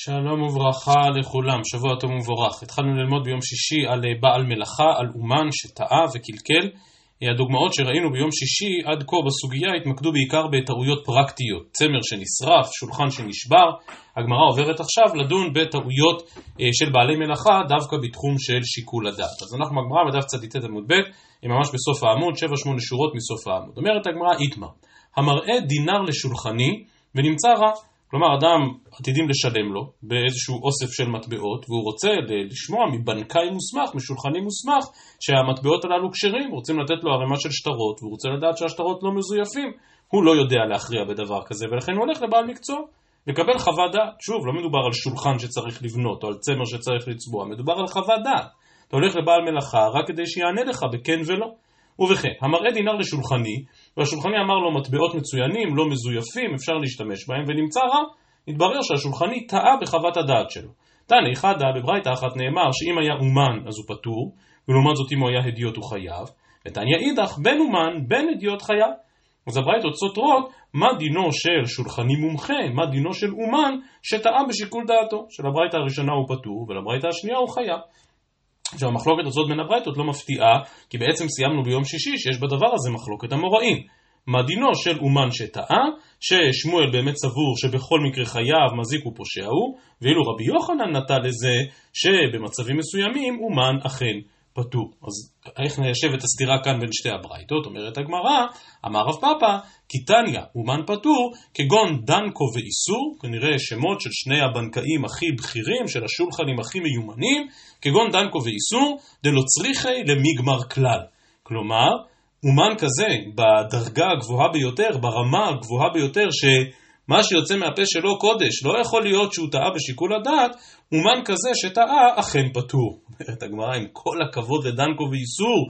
שלום וברכה לכולם, שבוע טוב ומבורך. התחלנו ללמוד ביום שישי על בעל מלאכה, על אומן שטעה וקלקל. הדוגמאות שראינו ביום שישי עד כה בסוגיה התמקדו בעיקר בטעויות פרקטיות, צמר שנשרף, שולחן שנשבר. הגמרא עוברת עכשיו לדון בטעויות של בעלי מלאכה דווקא בתחום של שיקול הדעת. אז אנחנו בגמרא בדף צ"ט עמוד ב', ממש בסוף העמוד, 7-8 שורות מסוף העמוד. אומרת הגמרא איתמר, המראה דינר לשולחני ונמצא רע. כלומר, אדם עתידים לשלם לו באיזשהו אוסף של מטבעות, והוא רוצה לשמוע מבנקאי מוסמך, משולחני מוסמך, שהמטבעות הללו כשרים, רוצים לתת לו ערימה של שטרות, והוא רוצה לדעת שהשטרות לא מזויפים. הוא לא יודע להכריע בדבר כזה, ולכן הוא הולך לבעל מקצוע, לקבל חוות דעת. שוב, לא מדובר על שולחן שצריך לבנות, או על צמר שצריך לצבוע, מדובר על חוות דעת. אתה הולך לבעל מלאכה רק כדי שיענה לך בכן ולא. ובכן, המראה דינר לשולחני, והשולחני אמר לו מטבעות מצוינים, לא מזויפים, אפשר להשתמש בהם, ונמצא רע. התברר שהשולחני טעה בחוות הדעת שלו. תנא חדא בברייתא אחת נאמר שאם היה אומן אז הוא פטור, ולעומת זאת אם הוא היה הדיוט הוא חייב, ותניא אידך בין אומן בין הדיוט חייב. אז הברייתות סותרות מה דינו של שולחני מומחה, מה דינו של אומן שטעה בשיקול דעתו. של הברייתא הראשונה הוא פטור, ולברייתא השנייה הוא חייב. עכשיו, המחלוקת הזאת בין הברייתות לא מפתיעה, כי בעצם סיימנו ביום שישי שיש בדבר הזה מחלוקת המוראים. מה דינו של אומן שטעה, ששמואל באמת סבור שבכל מקרה חייב, מזיק ופושע הוא, ואילו רבי יוחנן נטה לזה שבמצבים מסוימים אומן אכן פטור. אז איך ניישב את הסתירה כאן בין שתי הברייתות? אומרת הגמרא, אמר רב פאפא, כי תניא אומן פטור כגון דנקו ואיסור, כנראה שמות של שני הבנקאים הכי בכירים, של השולחנים הכי מיומנים, כגון דנקו ואיסור, דלא צריכי למיגמר כלל. כלומר, אומן כזה בדרגה הגבוהה ביותר, ברמה הגבוהה ביותר, שמה שיוצא מהפה שלו קודש, לא יכול להיות שהוא טעה בשיקול הדעת, אומן כזה שטעה אכן פטור. אומרת הגמרא, עם כל הכבוד לדנקו ואיסור,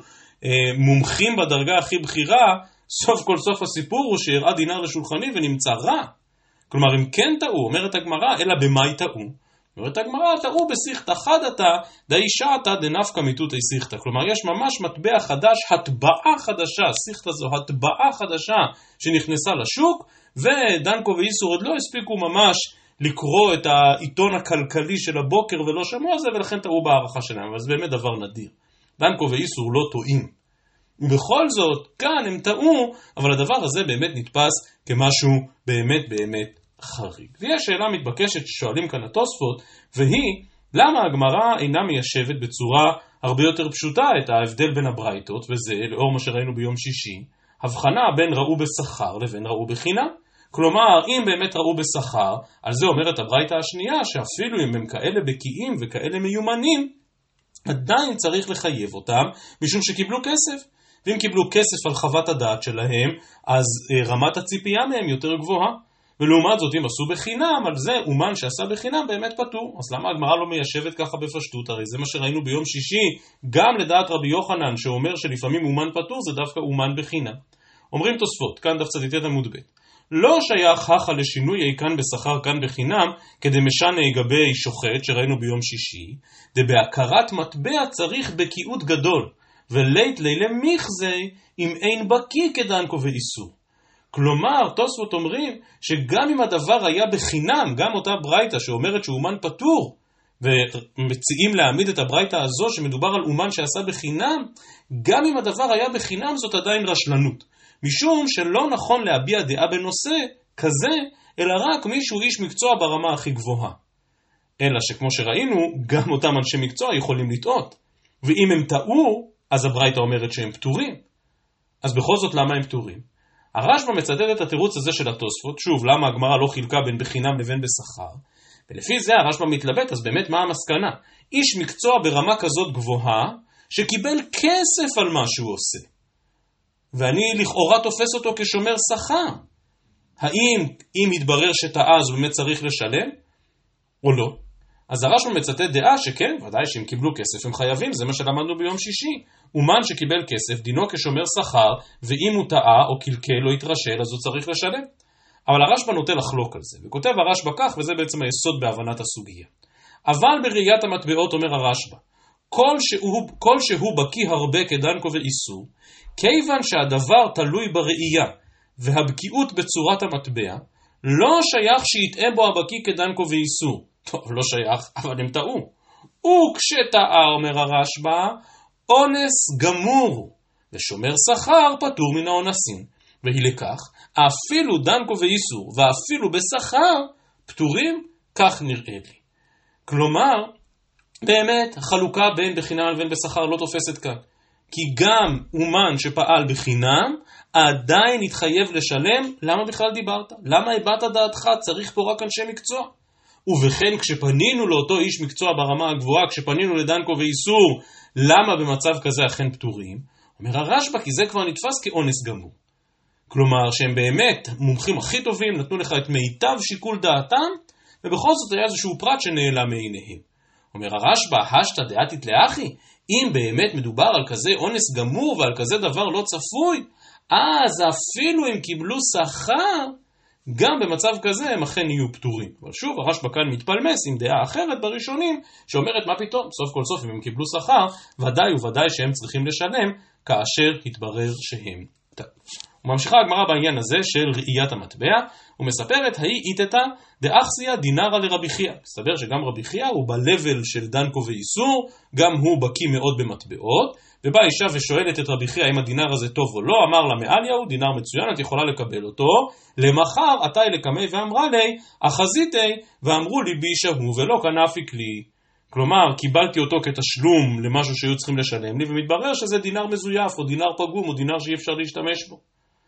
מומחים בדרגה הכי בכירה, סוף כל סוף הסיפור הוא שהראה דינר לשולחני ונמצא רע. כלומר, אם כן טעו, אומרת הגמרא, אלא במאי טעו? אומרת הגמרא, טעו בשיחתא חדתא דאישתא דנפקא מיתותא שיחתא. כלומר, יש ממש מטבע חדש, הטבעה חדשה, שיחתא זו הטבעה חדשה שנכנסה לשוק, ודנקו ואיסור עוד לא הספיקו ממש לקרוא את העיתון הכלכלי של הבוקר ולא שמעו על זה, ולכן טעו בהערכה שלהם. אבל זה באמת דבר נדיר. דנקו ואיסור לא טועים. ובכל זאת, כאן הם טעו, אבל הדבר הזה באמת נתפס כמשהו באמת באמת חריג. ויש שאלה מתבקשת ששואלים כאן התוספות, והיא, למה הגמרא אינה מיישבת בצורה הרבה יותר פשוטה את ההבדל בין הברייתות, וזה, לאור מה שראינו ביום שישי, הבחנה בין ראו בשכר לבין ראו בחינם. כלומר, אם באמת ראו בשכר, על זה אומרת הברייתא השנייה, שאפילו אם הם כאלה בקיאים וכאלה מיומנים, עדיין צריך לחייב אותם, משום שקיבלו כסף. ואם קיבלו כסף על חוות הדעת שלהם, אז רמת הציפייה מהם יותר גבוהה. ולעומת זאת, אם עשו בחינם, על זה אומן שעשה בחינם באמת פטור. אז למה הגמרא לא מיישבת ככה בפשטות? הרי זה מה שראינו ביום שישי, גם לדעת רבי יוחנן, שאומר שלפעמים אומן פטור, זה דווקא אומן בחינם. אומרים תוספות, כאן דף צ"ט עמוד ב', לא שייך הכא לשינוי כאן בשכר כאן בחינם, כדי משנה גבי שוחט, שראינו ביום שישי, דבהכרת מטבע צריך בקיאות גדול, ולית לילה מיכזי, אם אין בקיא כדנקו ואיסור. כלומר, תוספות אומרים שגם אם הדבר היה בחינם, גם אותה ברייתא שאומרת שאומן פטור, ומציעים להעמיד את הברייתא הזו שמדובר על אומן שעשה בחינם, גם אם הדבר היה בחינם זאת עדיין רשלנות. משום שלא נכון להביע דעה בנושא כזה, אלא רק מישהו איש מקצוע ברמה הכי גבוהה. אלא שכמו שראינו, גם אותם אנשי מקצוע יכולים לטעות. ואם הם טעו, אז הברייתא אומרת שהם פטורים. אז בכל זאת למה הם פטורים? הרשב"א מצטט את התירוץ הזה של התוספות, שוב, למה הגמרא לא חילקה בין בחינם לבין בשכר, ולפי זה הרשב"א מתלבט, אז באמת מה המסקנה? איש מקצוע ברמה כזאת גבוהה, שקיבל כסף על מה שהוא עושה, ואני לכאורה תופס אותו כשומר שכר. האם אם יתברר שטעה אז הוא באמת צריך לשלם, או לא? אז הרשב"א מצטט דעה שכן, ודאי שאם קיבלו כסף הם חייבים, זה מה שלמדנו ביום שישי. אומן שקיבל כסף, דינו כשומר שכר, ואם הוא טעה או קלקל או התרשל, אז הוא צריך לשלם. אבל הרשב"א נוטה לחלוק על זה, וכותב הרשב"א כך, וזה בעצם היסוד בהבנת הסוגיה. אבל בראיית המטבעות אומר הרשב"א, כל שהוא בקיא הרבה כדנקו ואיסור, כיוון שהדבר תלוי בראייה, והבקיאות בצורת המטבע, לא שייך שיטעה בו הבקיא כדנקו ואיסור. טוב, לא שייך, אבל הם טעו. וכשטעה, אומר הרשב"א, אונס גמור, ושומר שכר פטור מן האונסין. והיא לכך, אפילו דנקו ואיסור, ואפילו בשכר, פטורים, כך נראה לי. כלומר, באמת, החלוקה בין בחינם לבין בשכר לא תופסת כאן. כי גם אומן שפעל בחינם, עדיין התחייב לשלם. למה בכלל דיברת? למה הבאת דעתך? צריך פה רק אנשי מקצוע. ובכן, כשפנינו לאותו איש מקצוע ברמה הגבוהה, כשפנינו לדנקו ואיסור, למה במצב כזה אכן פטורים? אומר הרשב"א, כי זה כבר נתפס כאונס גמור. כלומר, שהם באמת מומחים הכי טובים, נתנו לך את מיטב שיקול דעתם, ובכל זאת היה איזשהו פרט שנעלם מעיניהם. אומר הרשב"א, השתא דעתית לאחי, אם באמת מדובר על כזה אונס גמור ועל כזה דבר לא צפוי, אז אפילו אם קיבלו שכר, גם במצב כזה הם אכן יהיו פטורים. אבל שוב, הרשב"א כאן מתפלמס עם דעה אחרת בראשונים, שאומרת מה פתאום, סוף כל סוף אם הם קיבלו שכר, ודאי וודאי שהם צריכים לשלם, כאשר התברר שהם טעו. וממשיכה הגמרא בעניין הזה של ראיית המטבע, ומספרת, ההיא איתתה דאחסיה דינרה לרבי חייא. מסתבר שגם רבי חייא הוא בלבל של דנקו ואיסור, גם הוא בקיא מאוד במטבעות, ובאה אישה ושואלת את רבי חייא אם הדינר הזה טוב או לא, אמר לה מעליהו, דינר מצוין, את יכולה לקבל אותו, למחר עתי לקמי ואמרה לי, אחזיתי, ואמרו לי בי שהוא ולא כנפיק לי. כלומר, קיבלתי אותו כתשלום למשהו שהיו צריכים לשלם לי, ומתברר שזה דינר מזויף, או דינר פגום, או דינר שאי אפשר להשתמש בו.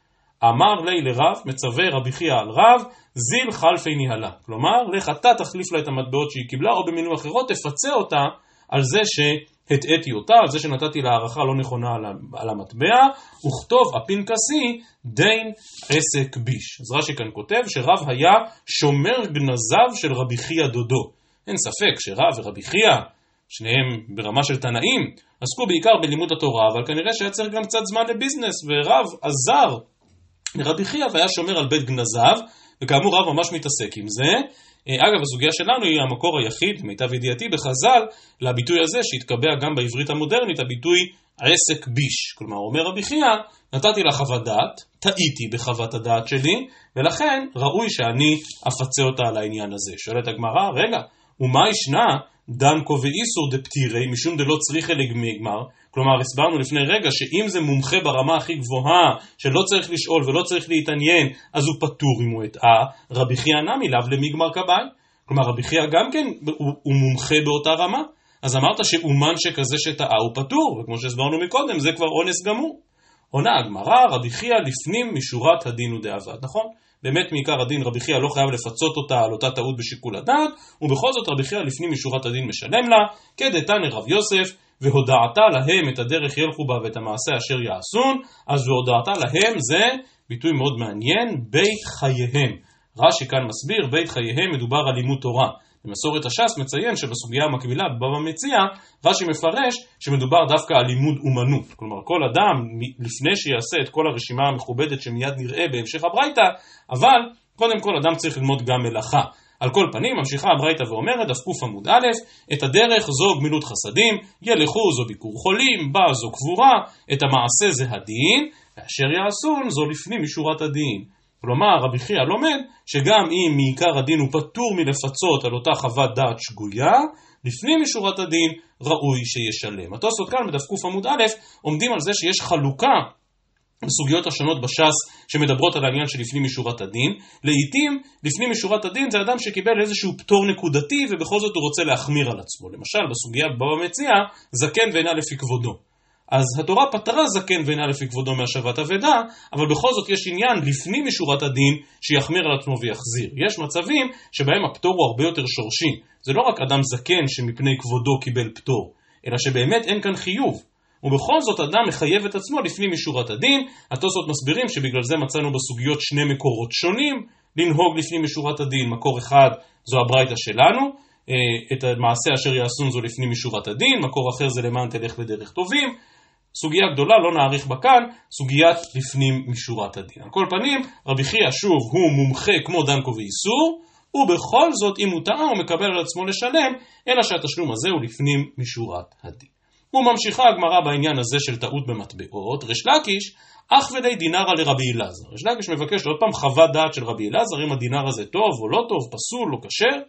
אמר לי לרב, מצווה רבי חייא על רב, זיל חלפי ניהלה. כלומר, לך אתה תחליף לה את המטבעות שהיא קיבלה, או במילים אחרות, תפצה אותה על זה שהטעתי אותה, על זה שנתתי לה הערכה לא נכונה על המטבע, וכתוב הפנקסי דין עסק ביש. אז רש"י כאן כותב שרב היה שומר גנזיו של רבי חייא דודו. אין ספק שרב ורבי חייא, שניהם ברמה של תנאים, עסקו בעיקר בלימוד התורה, אבל כנראה שהיה צריך גם קצת זמן לביזנס, ורב עזר לרבי חייא והיה שומר על בית גנזיו, וכאמור רב ממש מתעסק עם זה. אגב, הסוגיה שלנו היא המקור היחיד, מיטב ידיעתי בחז"ל, לביטוי הזה שהתקבע גם בעברית המודרנית, הביטוי עסק ביש. כלומר, אומר רבי חייא, נתתי לה חוות דעת, טעיתי בחוות הדעת שלי, ולכן ראוי שאני אפצה אותה על העניין הזה. שואלת הגמרא, רגע, ומה ישנה דנקו ואיסור דפטירי, משום דלא צריכה לגמר? כלומר, הסברנו לפני רגע שאם זה מומחה ברמה הכי גבוהה, שלא צריך לשאול ולא צריך להתעניין, אז הוא פטור אם הוא הטעה. רבי חייא נמי לאו למגמר קבאי. כלומר, רבי חייא גם כן הוא מומחה באותה רמה. אז אמרת שאומן שכזה שטעה הוא פטור, וכמו שהסברנו מקודם, זה כבר אונס גמור. עונה הגמרא, רבי חייא לפנים משורת הדין ודאבד, נכון? באמת מעיקר הדין רבי חייא לא חייב לפצות אותה על אותה טעות בשיקול הדעת, ובכל זאת רבי חייא לפנים משורת הדין משלם לה, כדתניא רב יוסף, והודעתה להם את הדרך ילכו בה ואת המעשה אשר יעשון. אז והודעתה להם זה ביטוי מאוד מעניין, בית חייהם. רש"י כאן מסביר, בית חייהם מדובר על לימוד תורה. במסורת הש"ס מציין שבסוגיה המקבילה בבבא מציעא, רש"י מפרש שמדובר דווקא על לימוד אומנות. כלומר, כל אדם לפני שיעשה את כל הרשימה המכובדת שמיד נראה בהמשך הברייתא, אבל קודם כל אדם צריך ללמוד גם מלאכה. על כל פנים, ממשיכה הברייתא ואומרת, דף ק' עמוד א', את הדרך זו גמילות חסדים, ילכו זו ביקור חולים, בא זו קבורה, את המעשה זה הדין, ואשר יעשון זו לפנים משורת הדין. כלומר, רבי חייא לומד שגם אם מעיקר הדין הוא פטור מלפצות על אותה חוות דעת שגויה, לפנים משורת הדין ראוי שישלם. התוספות כאן בדף ק' עמוד א' עומדים על זה שיש חלוקה בסוגיות השונות בש"ס שמדברות על העניין של לפנים משורת הדין. לעתים לפנים משורת הדין זה אדם שקיבל איזשהו פטור נקודתי ובכל זאת הוא רוצה להחמיר על עצמו. למשל בסוגיה בבבא מציעא, זקן ואינה לפי כבודו. אז התורה פטרה זקן ואינה לפי כבודו מהשבת אבדה, אבל בכל זאת יש עניין לפנים משורת הדין שיחמיר על עצמו ויחזיר. יש מצבים שבהם הפטור הוא הרבה יותר שורשי. זה לא רק אדם זקן שמפני כבודו קיבל פטור, אלא שבאמת אין כאן חיוב. ובכל זאת אדם מחייב את עצמו לפנים משורת הדין. התוספות מסבירים שבגלל זה מצאנו בסוגיות שני מקורות שונים לנהוג לפנים משורת הדין. מקור אחד זו הברייתא שלנו, את המעשה אשר יעשון זו לפנים משורת הדין, מקור אחר זה למען תלך בדרך טובים. סוגיה גדולה, לא נאריך בה כאן, סוגיית לפנים משורת הדין. על כל פנים, רבי חייא שוב הוא מומחה כמו דנקו ואיסור, ובכל זאת אם הוא טעה הוא מקבל על עצמו לשלם, אלא שהתשלום הזה הוא לפנים משורת הדין. וממשיכה הגמרא בעניין הזה של טעות במטבעות. ריש לקיש אך ודי דינרה לרבי אלעזר. ריש לקיש מבקש עוד פעם חוות דעת של רבי אלעזר, אם הדינר הזה טוב או לא טוב, פסול או כשר.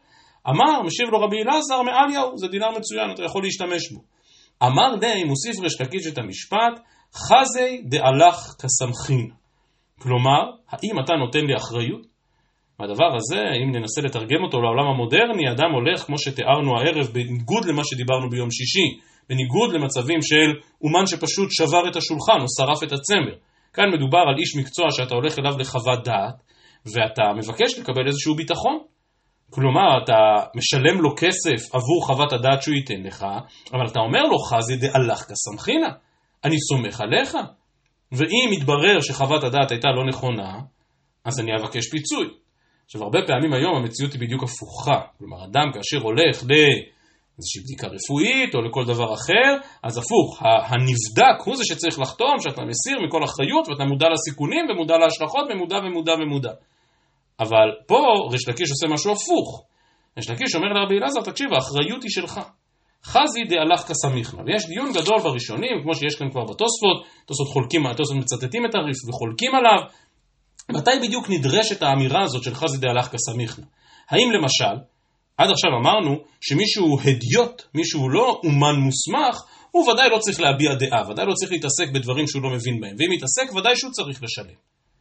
אמר, משיב לו רבי אלעזר, מעליהו, זה דינר מצוין, אתה יכול להשתמש בו. אמר די, מוסיף ריש לקיש את המשפט, חזי דהלך כסמכין. כלומר, האם אתה נותן לי אחריות? והדבר הזה, אם ננסה לתרגם אותו לעולם המודרני, אדם הולך, כמו שתיארנו הערב, בניגוד למה שדיברנו ביום שישי, בניגוד למצבים של אומן שפשוט שבר את השולחן או שרף את הצמר. כאן מדובר על איש מקצוע שאתה הולך אליו לחוות דעת, ואתה מבקש לקבל איזשהו ביטחון. כלומר, אתה משלם לו כסף עבור חוות הדעת שהוא ייתן לך, אבל אתה אומר לו, חזי דהלך כסמכינה, אני סומך עליך. ואם יתברר שחוות הדעת הייתה לא נכונה, אז אני אבקש פיצוי. עכשיו, הרבה פעמים היום המציאות היא בדיוק הפוכה. כלומר, אדם כאשר הולך לאיזושהי בדיקה רפואית או לכל דבר אחר, אז הפוך, הנבדק הוא זה שצריך לחתום, שאתה מסיר מכל אחריות, ואתה מודע לסיכונים ומודע להשלכות ומודע. אבל פה ריש לקיש עושה משהו הפוך. ריש לקיש אומר לרבי אלעזר, תקשיב, האחריות היא שלך. חזי דהלך כסמיכנה. ויש דיון גדול בראשונים, כמו שיש כאן כבר בתוספות, תוספות מצטטים את הריף וחולקים עליו. מתי בדיוק נדרשת האמירה הזאת של חזי דהלך כסמיכנה? האם למשל, עד עכשיו אמרנו שמישהו הדיוט, מישהו לא אומן מוסמך, הוא ודאי לא צריך להביע דעה, ודאי לא צריך להתעסק בדברים שהוא לא מבין בהם, ואם יתעסק ודאי שהוא צריך לשלם.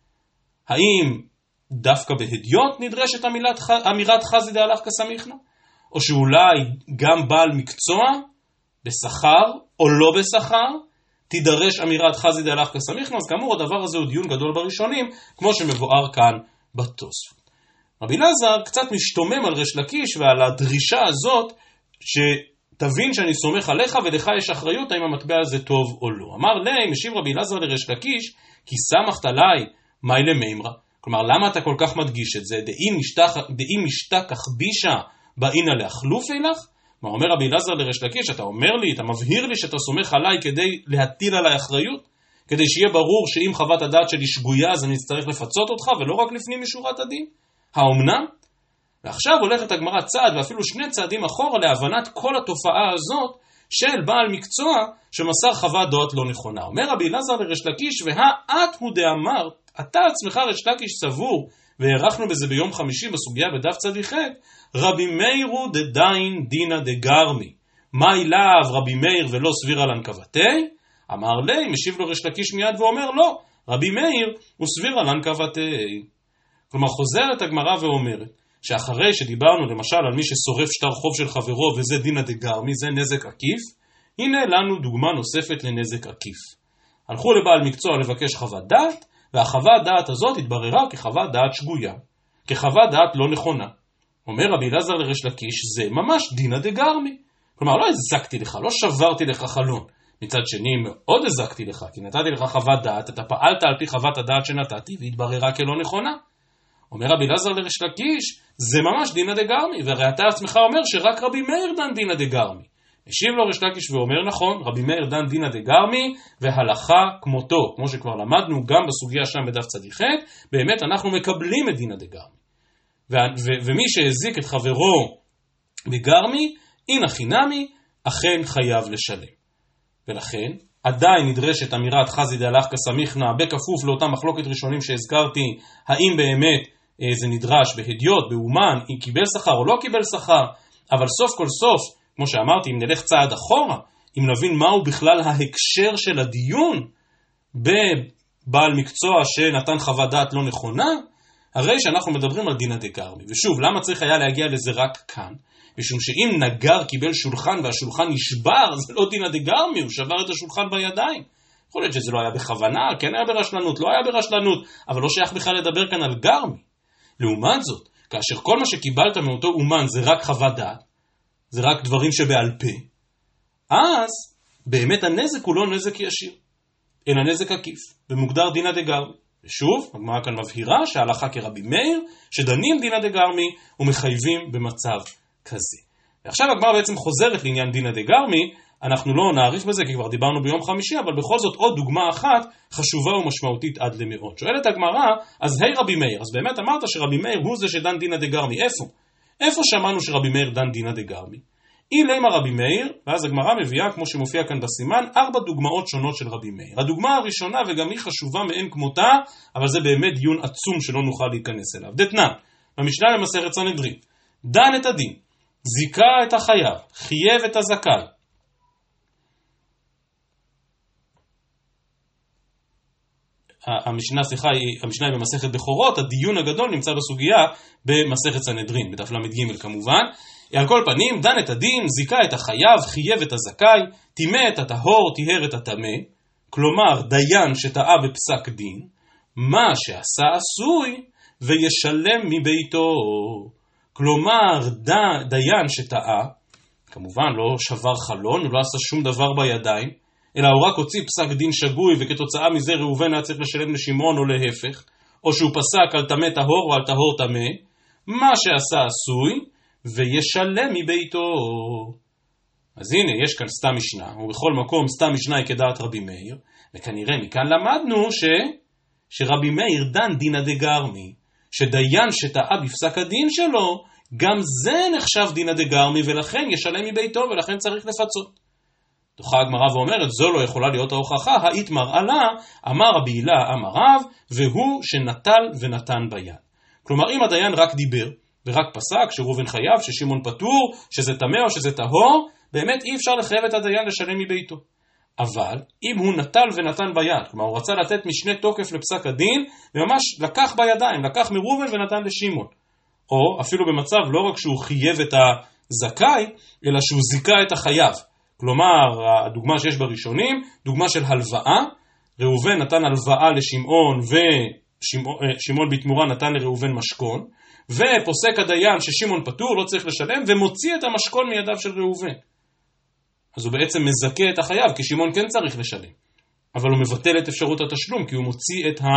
האם דווקא בהדיוט נדרשת אמירת חזי דהלך כסמיכנה? או שאולי גם בעל מקצוע בשכר או לא בשכר תידרש אמירת חזי דהלך כסמיכנה? אז כאמור הדבר הזה הוא דיון גדול בראשונים, כמו שמבואר כאן בתוספות. רבי אלעזר קצת משתומם על ריש לקיש ועל הדרישה הזאת שתבין שאני סומך עליך ולך יש אחריות האם המטבע הזה טוב או לא. אמר לי, משיב רבי אלעזר לריש לקיש, כי סמכת עליי מאי למימרא. כלומר, למה אתה כל כך מדגיש את זה? דאם משתכח בישה באינה להחלוף אילך? מה אומר רבי אלעזר לריש לקיש, אתה אומר לי, אתה מבהיר לי שאתה סומך עליי כדי להטיל עליי אחריות? כדי שיהיה ברור שאם חוות הדעת שלי שגויה אז אני אצטרך לפצות אותך ולא רק לפנים משורת הדין? האומנם? ועכשיו הולכת הגמרא צעד ואפילו שני צעדים אחורה להבנת כל התופעה הזאת של בעל מקצוע שמסר חוות דעת לא נכונה. אומר רבי אלעזר לריש לקיש, והאת הוא דאמרת, אתה עצמך ריש לקיש סבור, והערכנו בזה ביום חמישי בסוגיה בדף צדיח, רבי מאיר הוא דדיין דינא דגרמי. מה אליו רבי מאיר ולא סבירא לנקבתי? אמר לי, משיב לו ריש לקיש מיד ואומר לא, רבי מאיר הוא סבירא לנקבתי. כלומר חוזרת הגמרא ואומרת שאחרי שדיברנו למשל על מי ששורף שטר חוב של חברו וזה דינא דגרמי, זה נזק עקיף, הנה לנו דוגמה נוספת לנזק עקיף. הלכו לבעל מקצוע לבקש חוות דעת, והחוות דעת הזאת התבררה כחוות דעת שגויה, כחוות דעת לא נכונה. אומר רבי אלעזר לריש לקיש, זה ממש דינא דגרמי. כלומר לא הזקתי לך, לא שברתי לך חלון. מצד שני מאוד הזקתי לך, כי נתתי לך חוות דעת, אתה פעלת על פי חוות הדעת שנתתי והתבררה כלא נכונה. אומר רבי אלעזר לריש לקיש, זה ממש דינא דגרמי, והרי אתה עצמך אומר שרק רבי מאיר דן דינא דגרמי. משיב לו ריש לקיש ואומר נכון, רבי מאיר דן דינא דגרמי והלכה כמותו, כמו שכבר למדנו גם בסוגיה שם בדף צדיח, באמת אנחנו מקבלים את דינא דגרמי. ומי שהזיק את חברו בגרמי, אין חינמי, אכן חייב לשלם. ולכן עדיין נדרשת אמירת חזי דהלך כסמיכנה בכפוף לאותה מחלוקת ראשונים שהזכרתי, האם באמת זה נדרש בהדיוט, באומן, אם קיבל שכר או לא קיבל שכר, אבל סוף כל סוף, כמו שאמרתי, אם נלך צעד אחורה, אם נבין מהו בכלל ההקשר של הדיון בבעל מקצוע שנתן חוות דעת לא נכונה, הרי שאנחנו מדברים על דינא דגרמי. ושוב, למה צריך היה להגיע לזה רק כאן? משום שאם נגר קיבל שולחן והשולחן נשבר, זה לא דינא דגרמי, הוא שבר את השולחן בידיים. יכול להיות שזה לא היה בכוונה, כן היה ברשלנות, לא היה ברשלנות, אבל לא שייך בכלל לדבר כאן על גרמי. לעומת זאת, כאשר כל מה שקיבלת מאותו אומן זה רק חוות דעת, זה רק דברים שבעל פה, אז באמת הנזק הוא לא נזק ישיר, אלא נזק עקיף, ומוגדר דינא דגרמי. ושוב, הגמרא כאן מבהירה שההלכה כרבי מאיר, שדנים דינא דגרמי ומחייבים במצב כזה. ועכשיו הגמרא בעצם חוזרת לעניין דינא דגרמי, אנחנו לא נעריך בזה כי כבר דיברנו ביום חמישי, אבל בכל זאת עוד דוגמה אחת חשובה ומשמעותית עד למאות. שואלת הגמרא, אז היי רבי מאיר, אז באמת אמרת שרבי מאיר הוא זה שדן דינא דגרמי, איפה? איפה שמענו שרבי מאיר דן דינא דגרמי? אילמה רבי מאיר, ואז הגמרא מביאה, כמו שמופיע כאן בסימן, 4 דוגמאות שונות של רבי מאיר. הדוגמה הראשונה, וגם היא חשובה מאין כמותה, אבל זה באמת דיון עצום שלא נוכל להיכנס אליו. דתנן, במשנה למסכת סנהדרין, דן את הדין, זיכה את החייב, חייב את הזכאי. המשנה היא במסכת בכורות, הדיון הגדול נמצא בסוגיה במסכת סנהדרין, בדף למ"ג כמובן. על כל פנים, דן את הדין, זיכה את החייב, חייב את הזכאי, טימא את הטהור, טיהר את הטמא, כלומר דיין שטעה בפסק דין, מה שעשה עשוי וישלם מביתו. כלומר דיין שטעה, כמובן לא שבר חלון, הוא לא עשה שום דבר בידיים, אלא הוא רק הוציא פסק דין שגוי, וכתוצאה מזה ראובן היה צריך לשלם לשמעון או להפך, או שהוא פסק על טמא טהור או על טהור טמא, מה שעשה עשוי וישלם מביתו. אז הנה, יש כאן סתם משנה, ובכל מקום סתם משנה היא כדעת רבי מאיר, וכנראה מכאן למדנו שרבי מאיר דן דינא דגרמי, שדיין שטעה בפסק הדין שלו, גם זה נחשב דינא דגרמי, ולכן ישלם מביתו, ולכן צריך לפצות. דוחה הגמרא ואומרת, זו לא יכולה להיות ההוכחה, האיתמר עלה, אמר רבי הילה אמר רב, והוא שנטל ונתן ביד. כלומר, אם הדיין רק דיבר, ורק פסק שראובן חייב, ששמעון פטור, שזה טמא או שזה טהור, באמת אי אפשר לחייב את הדיין לשלם מביתו. אבל אם הוא נטל ונתן ביד, כלומר הוא רצה לתת משנה תוקף לפסק הדין, וממש לקח בידיים, לקח מראובן ונתן לשמעון. או אפילו במצב לא רק שהוא חייב את הזכאי, אלא שהוא זיכה את החייב. כלומר, הדוגמה שיש בראשונים, דוגמה של הלוואה, ראובן נתן הלוואה לשמעון, ושמעון בתמורה נתן לראובן משכון, ופוסק הדיין ששמעון פטור, לא צריך לשלם, ומוציא את המשכון מידיו של ראובן. אז הוא בעצם מזכה את החייב, כי שמעון כן צריך לשלם. אבל הוא מבטל את אפשרות התשלום, כי הוא מוציא את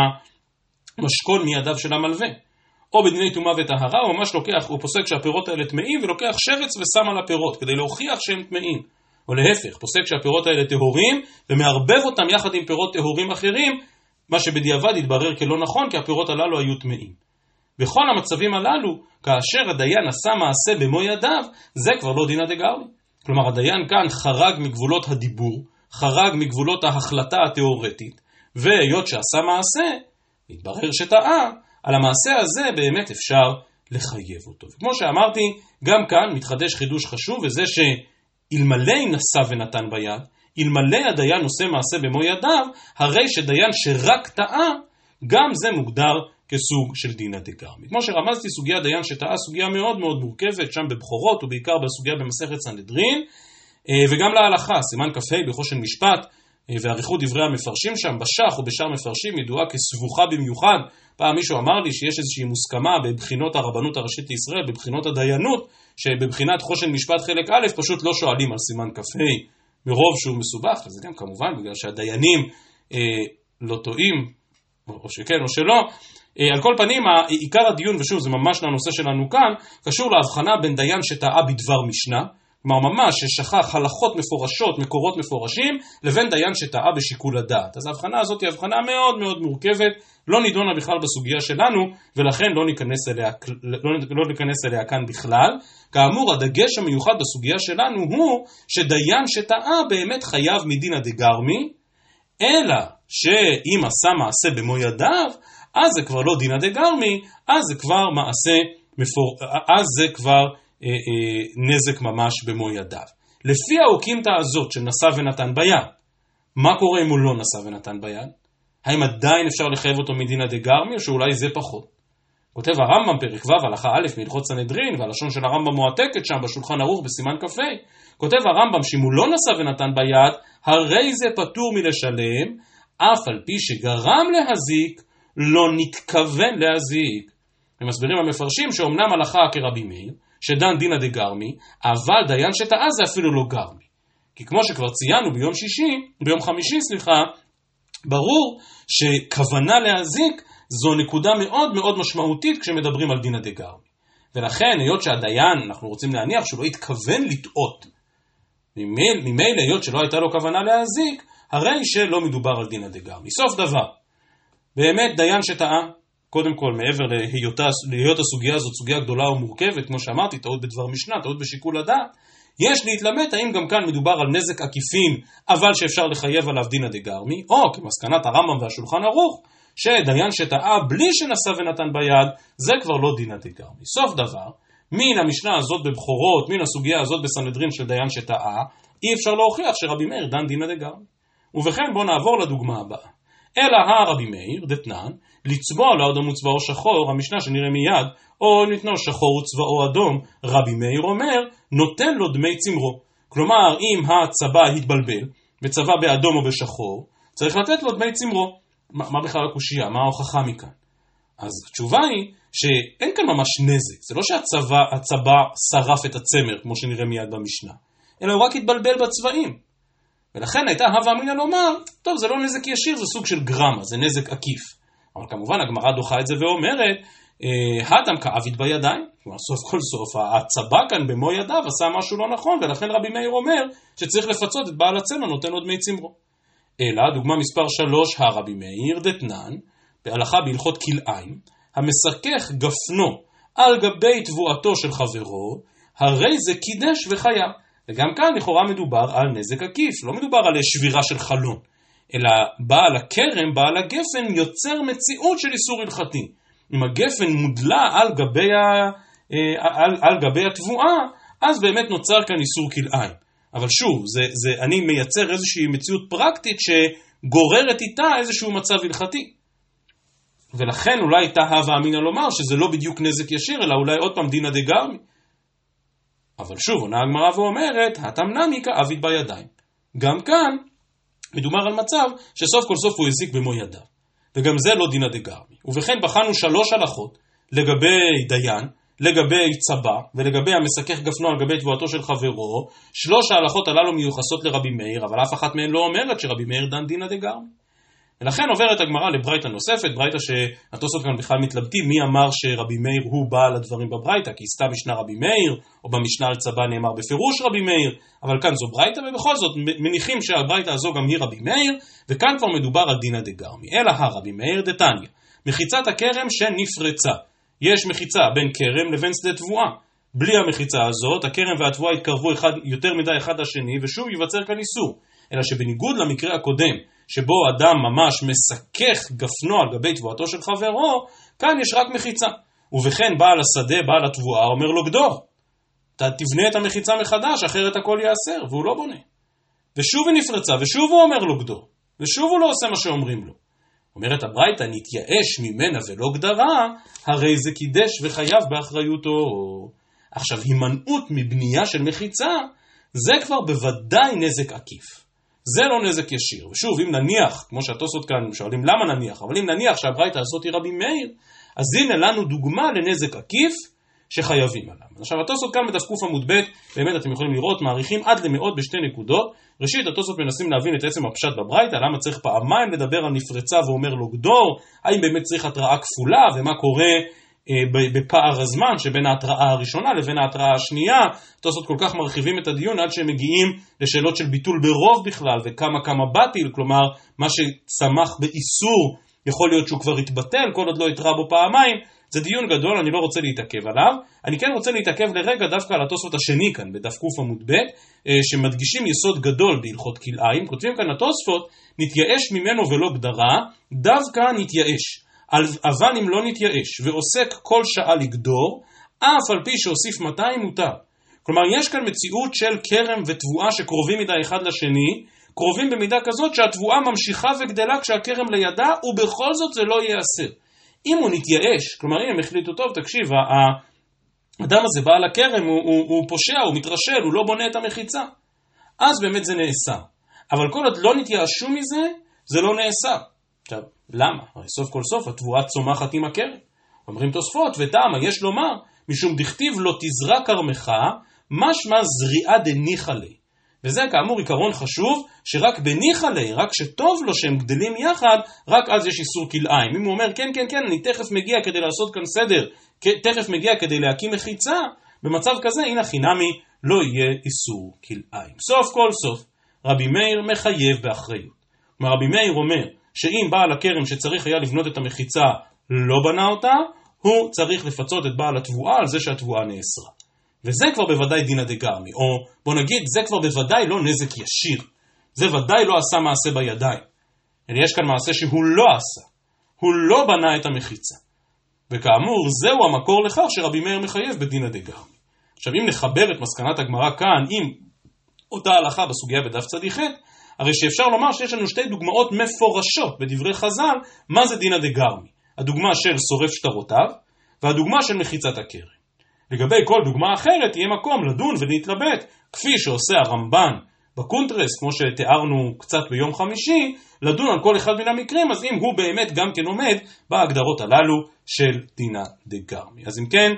המשכון מידיו של המלווה. או בדיני טומאה וטהרה, הוא ממש לוקח, הוא פוסק שהפירות האלה טמאים, ולוקח שרץ ושם על הפירות, כדי להוכיח שהם טמאים. או להפך, פוסק שהפירות האלה טהורים, ומערבב אותם יחד עם פירות טהורים אחרים, מה שבדיעבד יתברר כלא נכון, כי הפירות הללו היו טמאים. בכל המצבים הללו, כאשר הדיין עשה מעשה במו ידיו, זה כבר לא דינא דגרמי. כלומר, הדיין כאן חרג מגבולות הדיבור, חרג מגבולות ההחלטה התיאורטית, והיות שעשה מעשה, התברר שטעה, על המעשה הזה באמת אפשר לחייב אותו. וכמו שאמרתי, גם כאן מתחדש חידוש חשוב, וזה שאלמלא נשא ונתן ביד, אלמלא הדיין עושה מעשה במו ידיו, הרי שדיין שרק טעה, גם זה מוגדר כסוג של דינא דגרמי. כמו שרמזתי, סוגיה דיין שטעה, סוגיה מאוד מאוד מורכבת, שם בבכורות ובעיקר בסוגיה במסכת סנהדרין, וגם להלכה, סימן כ"ה בחושן משפט, ואריכות דברי המפרשים שם, בשח ובשאר מפרשים, ידועה כסבוכה במיוחד. פעם מישהו אמר לי שיש איזושהי מוסכמה בבחינות הרבנות הראשית לישראל, בבחינות הדיינות, שבבחינת חושן משפט חלק א' פשוט לא שואלים על סימן כ"ה מרוב שהוא מסובך, וזה גם כמובן בגלל שהדיינים לא טועים, או שכן או שלא. על כל פנים, עיקר הדיון, ושוב זה ממש לנושא שלנו כאן, קשור להבחנה בין דיין שטעה בדבר משנה, כלומר ממש ששכח הלכות מפורשות, מקורות מפורשים, לבין דיין שטעה בשיקול הדעת. אז ההבחנה הזאת היא הבחנה מאוד מאוד מורכבת, לא נידונה בכלל בסוגיה שלנו, ולכן לא ניכנס אליה כאן בכלל. כאמור, הדגש המיוחד בסוגיה שלנו הוא שדיין שטעה באמת חייב מדינא דגרמי, אלא שאם עשה מעשה במו ידיו, אז זה כבר לא דינא דגרמי, אז זה כבר אז זה כבר נזק ממש במו ידיו. לפי האוקימתא הזאת של נשא ונתן ביד, מה קורה אם הוא לא נשא ונתן ביד? האם עדיין אפשר לחייב אותו מדינא דגרמי, או שאולי זה פחות? כותב הרמב"ם פרק ו' הלכה א' מהלכות סנהדרין, והלשון של הרמב"ם מועתקת שם בשולחן ערוך בסימן כ"ה. כותב הרמב"ם שאם הוא לא נשא ונתן ביד, הרי זה פטור מלשלם, אף על פי שגרם להזיק, לא נתכוון להזיק. ומסבירים המפרשים שאומנם הלכה כרבי מאיר, שדן דינא דגרמי, אבל דיין שטעה זה אפילו לא גרמי. כי כמו שכבר ציינו ביום חמישי, ברור שכוונה להזיק זו נקודה מאוד מאוד משמעותית כשמדברים על דינא דגרמי. ולכן, היות שהדיין, אנחנו רוצים להניח שהוא לא התכוון לטעות, ממילא היות שלא הייתה לו כוונה להזיק, הרי שלא מדובר על דינא דגרמי. סוף דבר, באמת דיין שטעה, קודם כל מעבר להיות הסוגיה הזאת סוגיה גדולה ומורכבת, כמו שאמרתי, טעות בדבר משנה, טעות בשיקול הדעת, יש להתלבט האם גם כאן מדובר על נזק עקיפין, אבל שאפשר לחייב עליו דינא דגרמי, או כמסקנת הרמב"ם והשולחן ערוך, שדיין שטעה בלי שנשא ונתן ביד, זה כבר לא דינא דגרמי. סוף דבר, מן המשנה הזאת בבחורות, מן הסוגיה הזאת בסנהדרין של דיין שטעה, אי אפשר להוכיח שרבי מאיר דן דינא דגרמי. ובכן בוא נעבור לדוגמה הבאה. אלא הרבי מאיר דתנן, לצבוע לאדם וצבאו שחור, המשנה שנראה מיד, או ניתנו שחור וצבאו אדום, רבי מאיר אומר, נותן לו דמי צמרו. כלומר, אם הצבא התבלבל, וצבא באדום או בשחור, צריך לתת לו דמי צמרו. מה בכלל הקושיה? מה ההוכחה מכאן? אז התשובה היא שאין כאן ממש נזק. זה לא שהצבא שרף את הצמר, כמו שנראה מיד במשנה, אלא הוא רק התבלבל בצבעים. ולכן הייתה הווה אמינא לומר, טוב, זה לא נזק ישיר, זה סוג של גרמה, זה נזק עקיף. אבל כמובן הגמרא דוחה את זה ואומרת, האדם כאביד בידיים. כלומר, סוף כל סוף, הצבא כאן במו ידיו עשה משהו לא נכון, ולכן רבי מאיר אומר שצריך לפצות את בעל הצמר, נותן עוד דמי צמרו. אלא, דוגמה מספר 3, הרבי מאיר דתנן, בהלכה בהלכות כלאיים, המשכך גפנו על גבי תבואתו של חברו, הרי זה קידש וחיה. וגם כאן לכאורה מדובר על נזק עקיף, לא מדובר על שבירה של חלון, אלא בעל הכרם, בעל הגפן, יוצר מציאות של איסור הלכתי. אם הגפן מודלה על גבי התבואה, אז באמת נוצר כאן איסור כלאיים. אבל שוב, אני מייצר איזושהי מציאות פרקטית שגוררת איתה איזשהו מצב הלכתי. ולכן אולי הייתה הווה אמינא לומר שזה לא בדיוק נזק ישיר, אלא אולי עוד פעם דינא דגרמי. אבל שוב, עונה הגמרא ואומרת, הטם נמי כאביד בידיים. גם כאן מדובר על מצב שסוף כל סוף הוא הזיק במו ידיו. וגם זה לא דינא דגרמי. ובכן בחנו 3 הלכות לגבי דיין, לגבי צבא ולגבי המשכך גפנו על גבי תבואתו של חברו. 3 ההלכות הללו מיוחסות לרבי מאיר, אבל אף אחת מהן לא אומרת שרבי מאיר דן דינא דגרמי. ולכן עוברת הגמרא לברייתא נוספת, ברייתא שהתוספות כאן בכלל מתלבטים מי אמר שרבי מאיר הוא בעל הדברים בברייתא, כי סתם משנה רבי מאיר, או במשנה על צבא נאמר בפירוש רבי מאיר, אבל כאן זו ברייתא, ובכל זאת מניחים שהברייתא הזו גם היא רבי מאיר, וכאן כבר מדובר על דינא דגרמי. אלא הרבי מאיר דתניא, מחיצת הכרם שנפרצה. יש מחיצה בין כרם לבין שדה תבואה. בלי המחיצה הזאת, הכרם והתבואה יתקרבו יותר מדי אחד לשני, ושוב ייווצר כאן איסור. אלא שבניגוד למקרה הקודם, שבו אדם ממש מסכך גפנו על גבי תבואתו של חברו, כאן יש רק מחיצה. ובכן בעל השדה, בעל התבואה, אומר לו גדור, תבנה את המחיצה מחדש, אחרת הכל יאסר, והוא לא בונה. ושוב היא נפרצה, ושוב הוא אומר לו גדור, ושוב הוא לא עושה מה שאומרים לו. אומרת הברייתא, נתייאש ממנה ולא גדרה, הרי זה קידש וחייב באחריותו. עכשיו, הימנעות מבנייה של מחיצה, זה כבר בוודאי נזק עקיף. זה לא נזק ישיר. ושוב, אם נניח, כמו שהתוספות כאן שואלים למה נניח, אבל אם נניח שהברייתא הזאת היא רבי מאיר, אז הנה לנו דוגמה לנזק עקיף שחייבים עליו. עכשיו, התוספות כאן בדף ק' עמוד ב', באמת אתם יכולים לראות, מעריכים עד למאות בשתי נקודות. ראשית, התוספות מנסים להבין את עצם הפשט בברייתא, למה צריך פעמיים לדבר על נפרצה ואומר לו גדור, האם באמת צריך התראה כפולה, ומה קורה בפער הזמן שבין ההתראה הראשונה לבין ההתראה השנייה. התוספות כל כך מרחיבים את הדיון עד שהם מגיעים לשאלות של ביטול ברוב בכלל, וכמה בטיל, כלומר מה שצמח באיסור יכול להיות שהוא כבר התבטל, כל עוד לא התראה בו פעמיים. זה דיון גדול, אני לא רוצה להתעכב עליו. אני כן רוצה להתעכב לרגע דווקא על התוספות השני כאן, בדף ק' עמוד ב', שמדגישים יסוד גדול בהלכות כלאיים. כותבים כאן התוספות, נתייאש ממנו ולא גדרה, דווקא נתייאש. אבל אם לא נתייאש ועוסק כל שעה לגדור, אף על פי שהוסיף 200 מותר. כלומר, יש כאן מציאות של כרם ותבואה שקרובים מדי אחד לשני, קרובים במידה כזאת שהתבואה ממשיכה וגדלה כשהכרם לידה, ובכל זאת זה לא ייאסר. אם הוא נתייאש, כלומר אם הם החליטו טוב, תקשיב, האדם הזה בעל הכרם, הוא פושע, הוא מתרשל, הוא לא בונה את המחיצה, אז באמת זה נאסר. אבל כל עוד לא נתייאשו מזה, זה לא נאסר. עכשיו, למה? הרי סוף כל סוף התבואה צומחת עם הכרם. אומרים תוספות, וטעמה יש לומר, משום דכתיב לא תזרע כרמך, משמע זריעה דניחא ליה. וזה כאמור עיקרון חשוב, שרק בניחא ליה, רק שטוב לו שהם גדלים יחד, רק אז יש איסור כלאיים. אם הוא אומר, כן, אני תכף מגיע כדי לעשות כאן סדר, תכף מגיע כדי להקים מחיצה, במצב כזה, הנה חינמי, לא יהיה איסור כלאיים. סוף כל סוף, רבי מאיר מחייב באחריות. רבי מאיר אומר, שאם בעל הכרם שצריך היה לבנות את המחיצה לא בנה אותה, הוא צריך לפצות את בעל התבואה על זה שהתבואה נאסרה. וזה כבר בוודאי דינא דגרמי, או בוא נגיד, זה כבר בוודאי לא נזק ישיר. זה ודאי לא עשה מעשה בידיים. אלא יש כאן מעשה שהוא לא עשה. הוא לא בנה את המחיצה. וכאמור, זהו המקור לכך שרבי מאיר מחייב בדינא דגרמי. עכשיו, אם נחבר את מסקנת הגמרא כאן עם אותה הלכה בסוגיה בדף צדיח ח', הרי שאפשר לומר שיש לנו שתי דוגמאות מפורשות בדברי חז"ל, מה זה דינא דגרמי. הדוגמה של שורף שטרותיו, והדוגמה של מחיצת הכרם. לגבי כל דוגמה אחרת, יהיה מקום לדון ולהתלבט, כפי שעושה הרמב"ן בקונטרס, כמו שתיארנו קצת ביום חמישי, לדון על כל אחד מן המקרים, אז אם הוא באמת גם כן עומד בהגדרות הללו של דינא דגרמי. אז אם כן,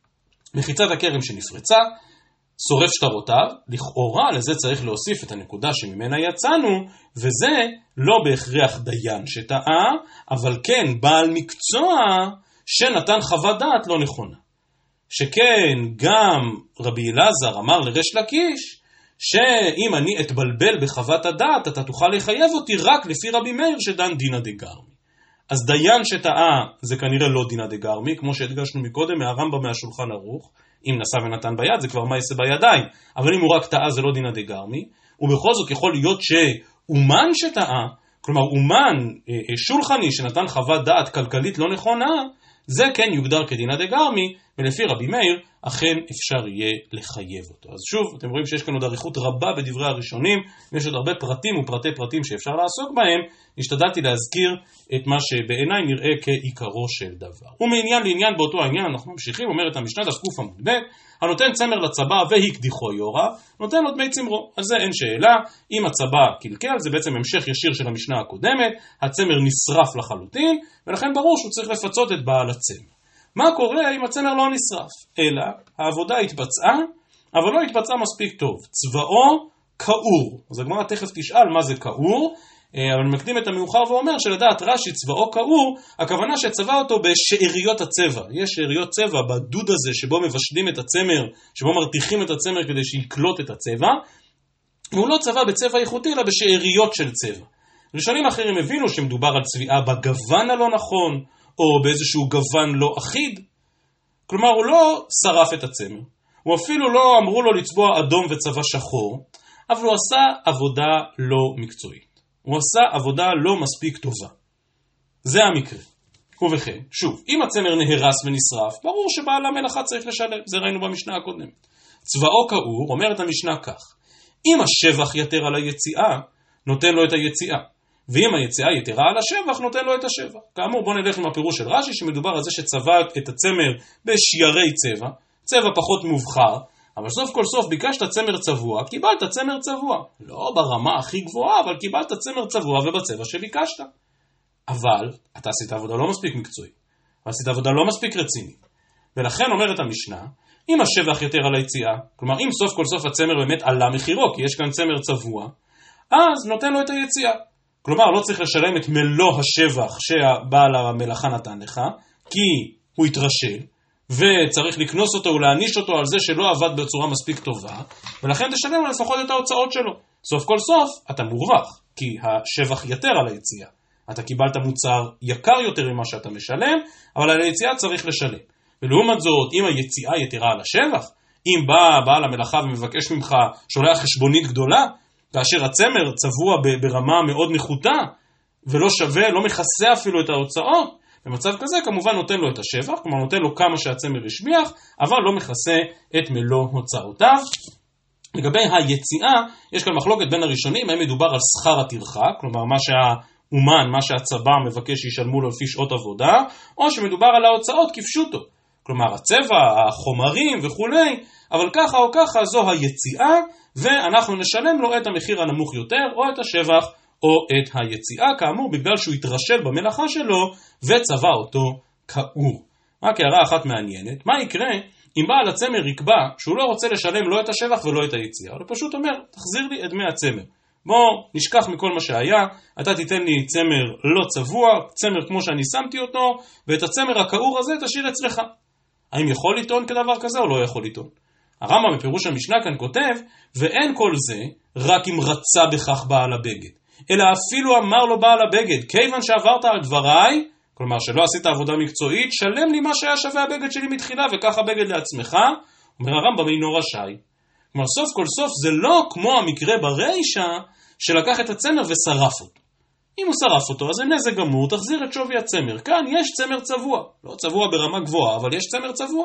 מחיצת הכרם שנפרצה, שורף שטרותיו, לכאורה לזה צריך להוסיף את הנקודה שממנה יצאנו, וזה לא בהכרח דיין שטעה, אבל כן בעל מקצוע שנתן חוות דעת לא נכונה. שכן גם רבי אלעזר אמר לריש לקיש, שאם אני אתבלבל בחוות הדעת, אתה תוכל לחייב אותי רק לפי רבי מאיר שדן דינא דגרמי. אז דיין שטעה זה כנראה לא דינא דגרמי, כמו שהדגשנו מקודם מהרמב"ם מהשולחן ערוך, אם נשא ונתן ביד זה כבר מעשה בידיים, אבל אם הוא רק טעה זה לא דינא דגרמי, ובכל זאת יכול להיות שאומן שטעה, כלומר אומן שולחני שנתן חוות דעת כלכלית לא נכונה, זה כן יוגדר כדינא דגרמי, ולפי רבי מאיר אכן אפשר יהיה לחייב אותו. אז שוב, אתם רואים שיש כאן עוד אריכות רבה בדברי הראשונים, ויש עוד הרבה פרטים ופרטי פרטים שאפשר לעסוק בהם, השתדלתי להזכיר את מה שבעיניי נראה כעיקרו של דבר. ומעניין לעניין באותו העניין אנחנו ממשיכים, אומרת המשנה דף ק' עמוד ב', הנותן צמר לצבא והקדיחו יורה, נותן לו דמי צמרו. על זה אין שאלה, אם הצבא קלקל, זה בעצם המשך ישיר של המשנה הקודמת, הצמר נשרף לחלוטין, ולכן ברור שהוא צריך לפצות את בעל הצמר. מה קורה אם הצמר לא נשרף? אלא העבודה התבצעה, אבל לא התבצעה מספיק טוב. צבאו כאור. אז הגמרא תכף תשאל מה זה כאור, אבל אני מקדים את המאוחר ואומר שלדעת רש"י צבאו כאור, הכוונה שצבע אותו בשאריות הצבע. יש שאריות צבע בדוד הזה שבו מבשלים את הצמר, שבו מרתיחים את הצמר כדי שיקלוט את הצבע, והוא לא צבע בצבע איכותי אלא בשאריות של צבע. ראשונים אחרים הבינו שמדובר על צביעה בגוון הלא נכון, או באיזשהו גוון לא אחיד. כלומר, הוא לא שרף את הצמר. הוא אפילו לא אמרו לו לצבוע אדום וצבע שחור, אבל הוא עשה עבודה לא מקצועית. הוא עשה עבודה לא מספיק טובה. זה המקרה. ובכן, שוב, אם הצמר נהרס ונשרף, ברור שבעל המלאכה צריך לשלם. זה ראינו במשנה הקודמת. צבאו כאור, אומרת המשנה כך, אם השבח יתר על היציאה, נותן לו את היציאה. ואם היציאה יתרה על השבח, נותן לו את השבח. כאמור, בוא נלך עם הפירוש של רש"י, שמדובר על זה שצבע את הצמר בשיירי צבע, צבע פחות מובחר, אבל סוף כל סוף ביקשת צמר צבוע, קיבלת צמר צבוע. לא ברמה הכי גבוהה, אבל קיבלת צמר צבוע ובצבע שביקשת. אבל אתה עשית עבודה לא מספיק מקצועית, ועשית עבודה לא מספיק רצינית. ולכן אומרת המשנה, אם השבח יתר על היציאה, כלומר אם סוף כל סוף הצמר באמת עלה מחירו, כי יש כאן צמר צבוע, אז נותן לו את היציאה. כלומר, לא צריך לשלם את מלוא השבח שהבעל המלאכה נתן לך, כי הוא התרשל, וצריך לקנוס אותו ולהעניש אותו על זה שלא עבד בצורה מספיק טובה, ולכן תשלם לפחות את ההוצאות שלו. סוף כל סוף, אתה מורווח, כי השבח יתר על היציאה. אתה קיבלת מוצר יקר יותר ממה שאתה משלם, אבל על היציאה צריך לשלם. ולעומת זאת, אם היציאה יתרה על השבח, אם בא בעל המלאכה ומבקש ממך, שולח חשבונית גדולה, כאשר הצמר צבוע ברמה מאוד נחותה, ולא שווה, לא מכסה אפילו את ההוצאות, במצב כזה כמובן נותן לו את השבח, כלומר נותן לו כמה שהצמר השביח, אבל לא מכסה את מלוא הוצאותיו. לגבי היציאה, יש כאן מחלוקת בין הראשונים, האם מדובר על שכר הטרחה, כלומר מה שהאומן, מה שהצבא מבקש שישלמו לו לפי שעות עבודה, או שמדובר על ההוצאות כפשוטו, כלומר הצבע, החומרים וכולי, אבל ככה או ככה זו היציאה, ואנחנו נשלם לו את המחיר הנמוך יותר, או את השבח, או את היציאה, כאמור, בגלל שהוא התרשל במלאכה שלו, וצבע אותו כאור. רק הערה אחת מעניינת, מה יקרה אם בעל הצמר יקבע שהוא לא רוצה לשלם לא את השבח ולא את היציאה, הוא פשוט אומר, תחזיר לי את דמי הצמר. בוא נשכח מכל מה שהיה, אתה תיתן לי צמר לא צבוע, צמר כמו שאני שמתי אותו, ואת הצמר הכאור הזה תשאיר אצלך. האם יכול לטעון כדבר כזה או לא יכול לטעון? הרמב"ם בפירוש המשנה כאן כותב, ואין כל זה רק אם רצה בכך בעל הבגד, אלא אפילו אמר לו בעל הבגד, כיוון שעברת על דבריי, כלומר שלא עשית עבודה מקצועית, שלם לי מה שהיה שווה הבגד שלי מתחילה, וכך הבגד לעצמך, אומר הרמב"ם אינו רשאי. כלומר סוף כל סוף זה לא כמו המקרה ברישה, שלקח את הצמר ושרף אותו. אם הוא שרף אותו, אז זה נזק גמור, תחזיר את שווי הצמר. כאן יש צמר צבוע, לא צבוע ברמה גבוהה, אבל יש צמר צבוע.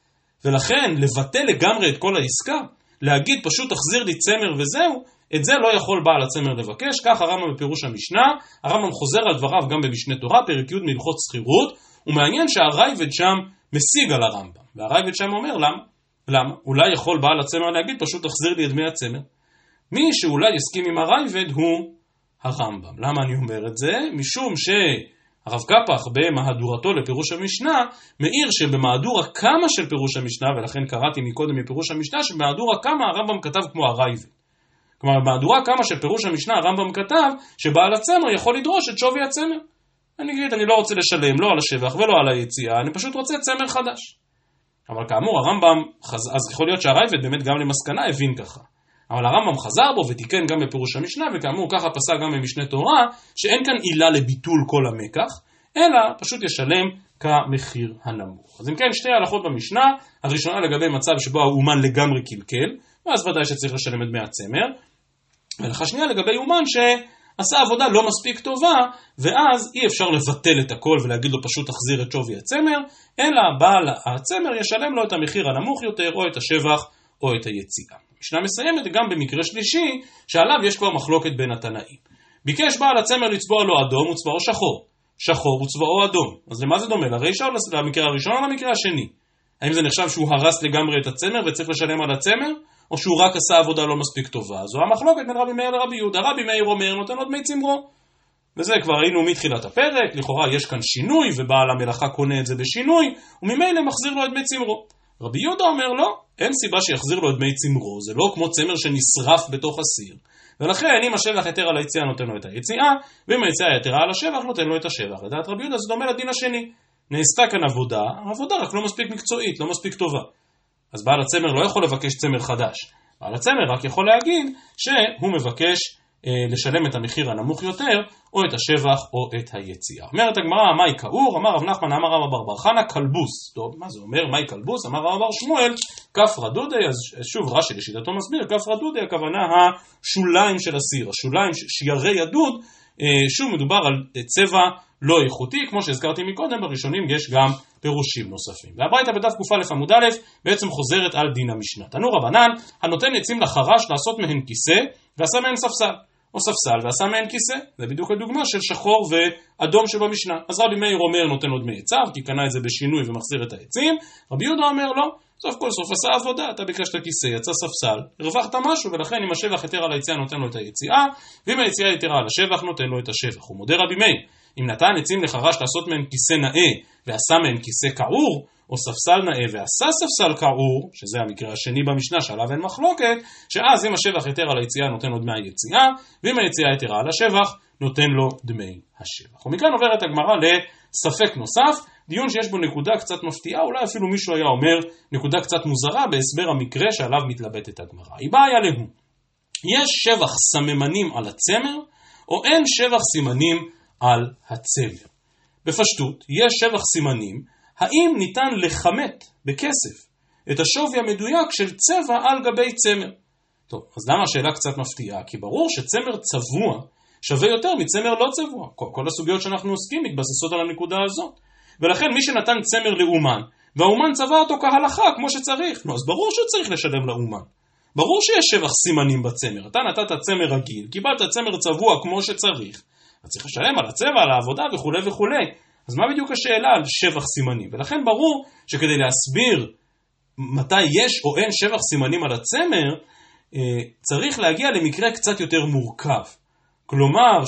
ולכן, לבטל לגמרי את כל העסקה, להגיד פשוט תחזיר לי צמר וזהו, את זה לא יכול בעל הצמר לבקש. כך הרמב"ם בפירוש המשנה, הרמב"ם חוזר על דבריו גם במשנה תורה, פרק י' מהלכות שכירות, ומעניין שהרייבד שם משיג על הרמב"ם. והרייבד שם אומר, למה? אולי יכול בעל הצמר להגיד פשוט תחזיר לי את דמי הצמר. מי שאולי יסכים עם הרייבד הוא הרמב"ם. למה אני אומר את זה? משום שהרב קפח במהדורתו לפירוש המשנה מעיר שבמהדורה כמה של פירוש המשנה, ולכן קראתי מקודם מפירוש המשנה, שבמהדורה כמה הרמב"ם כתב כמו הרייבד. כלומר, במהדורה כמה של פירוש המשנה הרמב"ם כתב שבעל הצמר יכול לדרוש את שווי הצמר. אני אגיד, אני לא רוצה לשלם לא על השבח ולא על היציאה, אני פשוט רוצה צמר חדש. אבל כאמור הרמב"ם, אז יכול להיות שהרייבד באמת גם למסקנה הבין ככה. אבל הרמב"ם חזר בו ותיקן גם בפירוש המשנה, וכאמור ככה פסק גם במשנה תורה, שאין כאן עילה לביטול כל המקח, אלא פשוט ישלם כמחיר הנמוך. אז אם כן, שתי הלכות במשנה, הראשונה לגבי מצב שבו האומן לגמרי קלקל, ואז ודאי שצריך לשלם את דמי הצמר, והלכה שנייה לגבי אומן שעשה עבודה לא מספיק טובה, ואז אי אפשר לבטל את הכל ולהגיד לו פשוט תחזיר את שווי הצמר, אלא בעל הצמר ישלם לו את המחיר הנמוך יותר, או את השבח, או את היציאה. המשנה מסיימת גם במקרה שלישי, שעליו יש כבר מחלוקת בין התנאים. ביקש בעל הצמר לצבוע לו אדום וצבעו שחור. שחור וצבעו אדום. אז למה זה דומה? לרישה או למקרה הראשון או למקרה השני? האם זה נחשב שהוא הרס לגמרי את הצמר וצריך לשלם על הצמר? או שהוא רק עשה עבודה לא מספיק טובה? זו המחלוקת בין רבי מאיר לרבי יהודה. רבי מאיר אומר נותן לו דמי צמרו. וזה כבר ראינו מתחילת הפרק, לכאורה יש כאן שינוי ובעל המלאכה קונה את זה בשינוי, וממילא מחזיר לו את דמי צמרו. רבי יהודה אומר לא, אין סיבה שיחזיר לו את דמי צמרו, זה לא כמו צמר שנשרף בתוך הסיר. ולכן אם השבח יתר על היציאה נותן לו את היציאה, ואם היציאה יתרה על השבח נותן לו את השבח. לדעת רבי יהודה זה דומה לדין השני. נעשתה כאן עבודה רק לא מספיק מקצועית, לא מספיק טובה. אז בעל הצמר לא יכול לבקש צמר חדש. בעל הצמר רק יכול להגיד שהוא מבקש לשלם את המחיר הנמוך יותר, או את השבח או את היציאה. אומרת הגמרא, מהי כאור? אמר רב נחמן, אמר רבא בר בר חנא, כלבוס. טוב, מה זה אומר? מהי כלבוס? אמר רבא בר שמואל, כף רדודי. אז שוב רש"י לשיטתו מסביר, כף רדודי הכוונה השוליים של הסיר, השוליים שיירי הדוד. שוב מדובר על צבע לא איכותי, כמו שהזכרתי מקודם, בראשונים יש גם פירושים נוספים. והברייתא בדף קא עמוד א' בעצם חוזרת על דין המשנה. תנו רבנן, הנותן עצים לחרש לעשות מהן כיסא ועשה מהן ספסל, או ספסל ועשה מהן כיסא. זה בדיוק הדוגמה של שחור ואדום שבמשנה. אז רבי מאיר אומר נותן עוד מעציו, כי קנה את זה בשינוי ומחזיר את העצים. רבי יהודה אומר לא, סוף כל סוף עשה עבודה, אתה ביקשת כיסא, יצא ספסל, הרווחת משהו, ולכן אם השבח יתר על היציאה נותן לו את היציאה, ואם היציאה יתרה על השבח נותן לו את השבח. הוא מודה רבי מאיר, אם נתן עצים לחרש לעשות מהם כיסא נאה ועשה מהם כיסא קעור, או ספסל נאה ועשה ספסל קעור, שזה המקרה השני במשנה שעליו אין מחלוקת, שאז אם השבח יתר על היציאה נותן לו דמי היציאה, ואם היציאה יתרה על השבח נותן לו דמי השבח. ומכאן עוברת הגמרא לספק נוסף, דיון שיש בו נקודה קצת מפתיעה, אולי אפילו מישהו היה אומר נקודה קצת מוזרה בהסבר המקרה שעליו מתלבטת הגמרא. היא באה להו, יש שבח סממנים על הצמר, או אין שבח סימנים על הצמר? בפשטות, יש שבח סימנים, האם ניתן לכמת בכסף את השווי המדויק של צבע על גבי צמר? טוב, אז למה השאלה קצת מפתיעה? כי ברור שצמר צבוע שווה יותר מצמר לא צבוע. כל הסוגיות שאנחנו עוסקים מתבססות על הנקודה הזאת. ולכן מי שנתן צמר לאומן, והאומן צבע אותו כהלכה כמו שצריך, אז ברור שהוא צריך לשלם לאומן. ברור שיש שבח סימנים בצמר. אתה נתת צמר רגיל, קיבלת צמר צבוע כמו שצריך, אז צריך לשלם על הצבע, על העבודה וכו' וכו'. אז מה בדיוק השאלה על שבח סימנים? ולכן ברור שכדי להסביר מתי יש או אין שבח סימנים על הצמר, צריך להגיע למקרה קצת יותר מורכב. כלומר,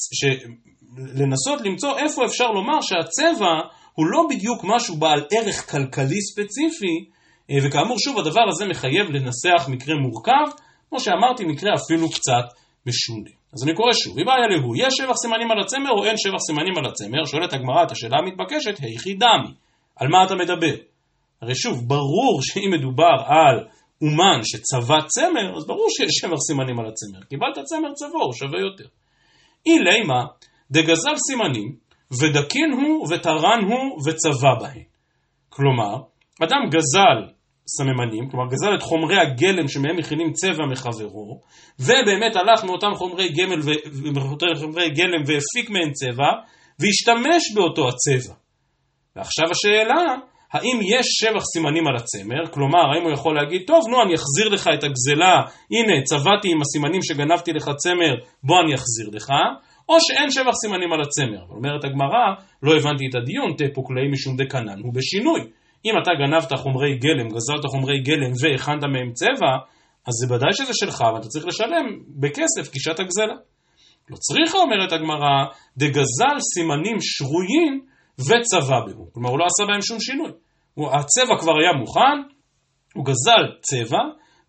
לנסות למצוא איפה אפשר לומר שהצבע הוא לא בדיוק משהו בעל ערך כלכלי ספציפי, וכאמור שוב הדבר הזה מחייב לנסח מקרה מורכב, כמו שאמרתי מקרה אפילו קצת משונה. אז אני קורא שוב, היא בעיה להו, יש שבח סימנים על הצמר או אין שבח סימנים על הצמר? שואלת הגמרא את השאלה המתבקשת, היכי דמי, על מה אתה מדבר? הרי שוב, ברור שאם מדובר על אומן שצבע צמר, אז ברור שיש שבח סימנים על הצמר, קיבלת צמר צבוע, הוא שווה יותר. אילי מה, דגזל סימנים, ודקין הוא וטרן הוא וצבע בהן. כלומר, אדם גזל סממנים, כלומר גזל את חומרי הגלם שמהם מכינים צבע מחברו, ובאמת הלך מאותם חומרי גלם והפיק מהם צבע, והשתמש באותו הצבע. ועכשיו השאלה, האם יש שבח סימנים על הצמר? כלומר, האם הוא יכול להגיד, טוב, נו, אני אחזיר לך את הגזלה, הנה, צבעתי עם הסימנים שגנבתי לך צמר, בוא אני אחזיר לך, או שאין שבח סימנים על הצמר. אומרת הגמרא, לא הבנתי את הדיון, תפוק ליה משום דקנן, הוא בשינוי. אם אתה גנבת חומרי גלם, גזלת חומרי גלם והכנת מהם צבע, אז זה ודאי שזה שלך, ואתה צריך לשלם בכסף קישת הגזלה. לא צריכה, אומרת הגמרא, דגזל סימנים שרויים וצבע בהו. כלומר, הוא לא עשה בהם שום שינוי. הצבע כבר היה מוכן, הוא גזל צבע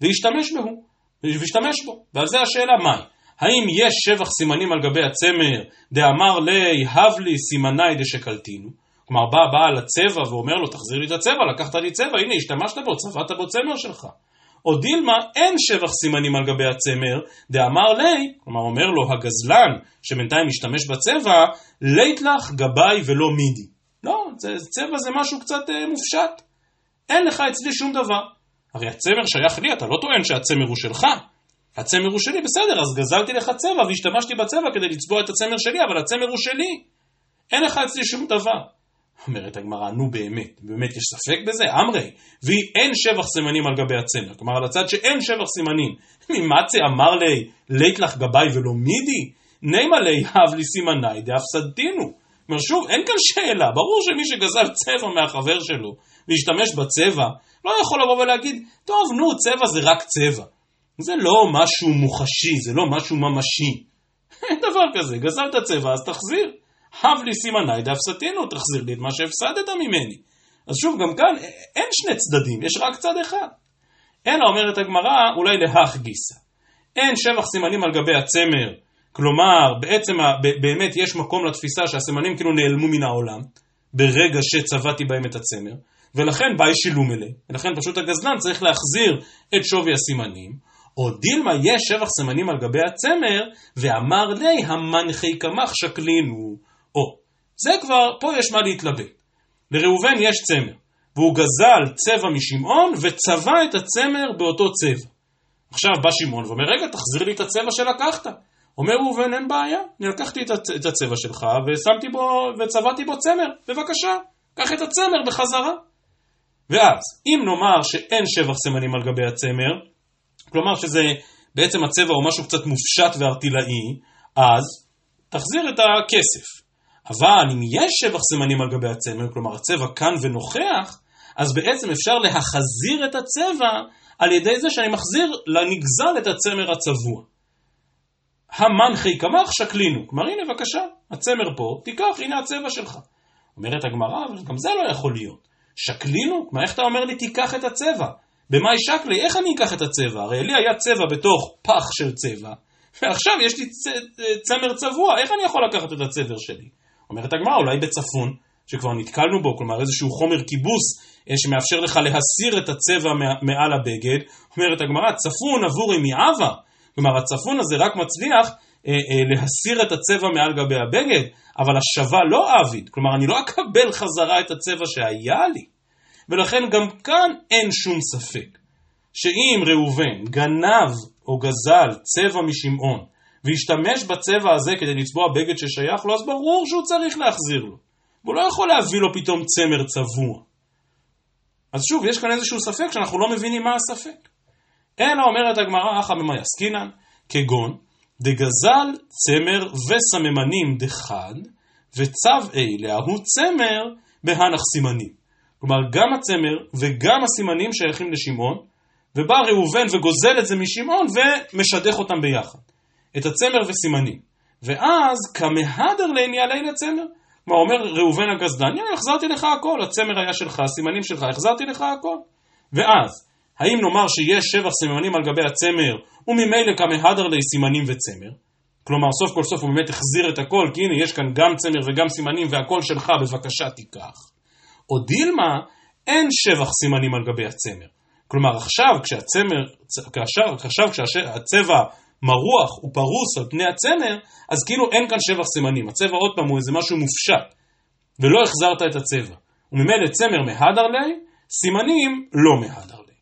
והשתמש בו. ועל זה השאלה, מהי? האם יש שבח סימנים על גבי הצמר, דאמר לי, הב לי סימני דשקלתינו? כלומר, בא בעל הצבע ואומר לו, תחזיר לי את הצבע, לקחת לי צבע, הנה, השתמשת בו, צבעת בו צמר שלך. או דילמה, אין שבח סימנים על גבי הצמר, דאמר לי, כלומר אומר לו, הגזלן שבינתיים משתמש בצבע, לית לך גבי ולא מידי. לא, צבע זה משהו קצת מופשט. אין לך אצלי שום דבר. הרי הצמר שייך לי, אתה לא טוען שהצמר הוא שלך. הצמר הוא שלי, בסדר, אז גזלתי לך צבע והשתמשתי בצבע כדי לצבוע את הצמר שלי, אבל הצמר הוא שלי. אין לך אצלי שום דבר. אומרת הגמרא, נו באמת יש ספק בזה? אמרי, והיא אין שבח סימנים על גבי הצמר, כלומר על הצד שאין שבח סימנים, ממצא אמר לי, לית לך גבי ולא מידי, נימה לי, הב לי סימני, דאפסדתינו. אומר שוב, אין כאן שאלה, ברור שמי שגזל צבע מהחבר שלו, והשתמש בצבע, לא יכול לבוא ולהגיד, טוב נו, צבע זה רק צבע. זה לא משהו מוחשי, זה לא משהו ממשי. אין דבר כזה, גזלת צבע אז תחזיר. הב לי סימני דאפסדתינו, תחזיר לי את מה שהפסדת ממני. אז שוב, גם כאן אין שני צדדים, יש רק צד אחד. אלא אומרת הגמרא, אולי להך גיסה. אין שבח סימנים על גבי הצמר, כלומר, בעצם באמת יש מקום לתפיסה שהסימנים כאילו נעלמו מן העולם, ברגע שצבעתי בהם את הצמר, ולכן באי שילום אלי, ולכן פשוט הגזלן צריך להחזיר את שווי הסימנים, או דילמה יש שבח סימנים על גבי הצמר, ואמר לי המנחי כמך שקלינו. או, זה כבר, פה יש מה להתלבט. לראובן יש צמר, והוא גזל צבע משמעון, וצבע את הצמר באותו צבע. עכשיו בא שמעון ואומר, רגע, תחזיר לי את הצבע שלקחת. אומר ראובן, אין בעיה, אני לקחתי את הצבע שלך, וצבעתי בו צמר, בבקשה, קח את הצמר בחזרה. ואז, אם נאמר שאין שבח סימנים על גבי הצמר, כלומר שזה בעצם הצבע הוא משהו קצת מופשט וארטילאי, אז תחזיר את הכסף. אבל אם יש שבח סימנים על גבי הצמר, כלומר הצבע כאן ונוכח, אז בעצם אפשר להחזיר את הצבע על ידי זה שאני מחזיר לנגזל את הצמר הצבוע. המנחי כמך שקלינו, כלומר הנה בבקשה, הצמר פה, תיקח, הנה הצבע שלך. אומרת הגמרא, אבל גם זה לא יכול להיות. שקלינו? מה, איך אתה אומר לי תיקח את הצבע? במה ישק לי? איך אני אקח את הצבע? הרי לי היה צבע בתוך פח של צבע, ועכשיו יש לי צמר צבוע, איך אני יכול לקחת את הצבע שלי? אומרת הגמרא, אולי בצפון, שכבר נתקלנו בו, כלומר איזשהו חומר קיבוס שמאפשר לך להסיר את הצבע מעל הבגד. אומרת הגמרא, צפון עבורי מעבר, כלומר הצפון הזה רק מצליח להסיר את הצבע מעל גבי הבגד, אבל השווה לא עביד, כלומר אני לא אקבל חזרה את הצבע שהיה לי. ולכן גם כאן אין שום ספק, שאם ראובן גנב או גזל צבע משמעון, והשתמש בצבע הזה כדי לצבוע בגד ששייך לו, אז ברור שהוא צריך להחזיר לו. והוא לא יכול להביא לו פתאום צמר צבוע. אז שוב, יש כאן איזשהו ספק שאנחנו לא מבינים מה הספק. אלא אומרת הגמרא, אחא במאי עסקינן, כגון, דגזל צמר וסממנים דחד, וצבעי להוא צמר בהנח סימנים. כלומר, גם הצמר וגם הסימנים שייכים לשמעון, ובא ראובן וגוזל את זה משמעון ומשדך אותם ביחד. את הצמר וסימנים. ואז כמהדר לעניין לילה צמר. כלומר, אומר ראובן הגזלן, אני החזרתי לך הכל, הצמר היה שלך, הסימנים שלך, החזרתי לך הכל. ואז, האם נאמר שיש שבח סימנים על גבי הצמר, וממילא כמהדר לסימנים וצמר? כלומר, סוף כל סוף הוא באמת החזיר את הכל, כי הנה יש כאן גם צמר וגם סימנים, והכל שלך, בבקשה תיקח. או דילמה, אין שבח סימנים על גבי הצמר. כלומר, עכשיו כשהצבע מרוח ופרוס על פני הצמר, אז כאילו אין כאן שבח סימנים. הצבע עוד פעם הוא איזה משהו מופשט, ולא החזרת את הצבע. וממילא צמר מהדר לי, סימנים לא מהדר לי.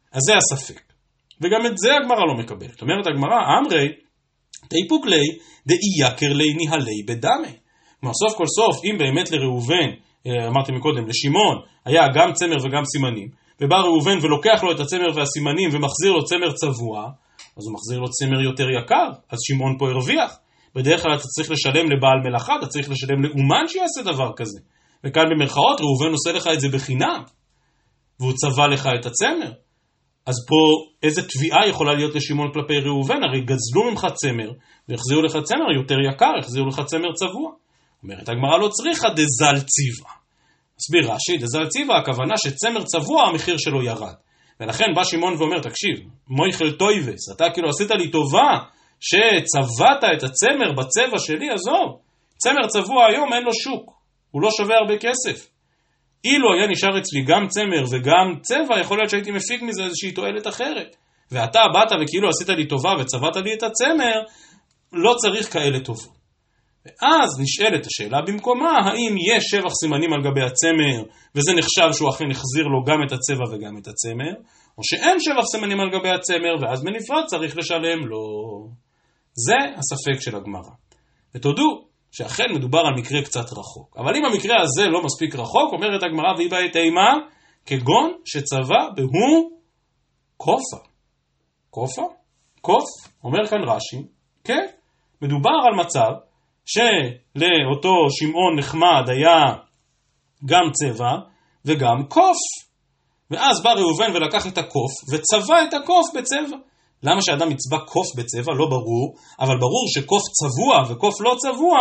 אז זה הספק. וגם את זה הגמרא לא מקבלת. זאת אומרת הגמרא, אמרי, תיפוק לי, דאי יקר לי ניהלי בדמי. כלומר, סוף כל סוף, אם באמת לראובן, אמרתי מקודם, לשמעון, היה גם צמר וגם סימנים, ובא ראובן ולוקח לו את הצמר והסימנים ומחזיר לו צמר צבוע, אז הוא מחזיר לו צמר יותר יקר, אז שמעון פה הרוויח. בדרך כלל אתה צריך לשלם לבעל מלאכה, אתה צריך לשלם לאומן שיעשה דבר כזה. וכאן במרכאות ראובן עושה לך את זה בחינם, והוא צבע לך את הצמר. אז פה איזה תביעה יכולה להיות לשמעון כלפי ראובן? הרי גזלו ממך צמר, והחזירו לך צמר יותר יקר, החזירו לך צמר צבוע. אומרת הגמרא לא צריכה דזל ציווה. מסביר רש"י, דזל ציווה, הכוונה שצמר צבוע המחיר שלו ירד. ולכן בא שמעון ואומר, תקשיב, מויכל טויבס, אתה כאילו עשית לי טובה שצבעת את הצמר בצבע שלי, עזוב. צמר צבוע היום אין לו שוק, הוא לא שווה הרבה כסף. אילו היה נשאר אצלי גם צמר וגם צבע, יכול להיות שהייתי מפיק מזה איזושהי תועלת אחרת. ואתה באת וכאילו עשית לי טובה וצבעת לי את הצמר, לא צריך כאלה טובות. ואז נשאלת השאלה במקומה, האם יש שבח סימנים על גבי הצמר, וזה נחשב שהוא אכן החזיר לו גם את הצבע וגם את הצמר, או שאין שבח סימנים על גבי הצמר, ואז בנפרד צריך לשלם לו. זה הספק של הגמרא. ותודו שאכן מדובר על מקרה קצת רחוק. אבל אם המקרה הזה לא מספיק רחוק, אומרת הגמרא והיא בעת אימה, כגון שצבע בהו קופה. קופה? קוף? אומר כאן רש"י, כן, מדובר על מצב, שלאותו שמעון נחמד היה גם צבע וגם קוף. ואז בא ראובן ולקח את הקוף וצבע את הקוף בצבע. למה שאדם יצבע קוף בצבע? לא ברור, אבל ברור שקוף צבוע וקוף לא צבוע,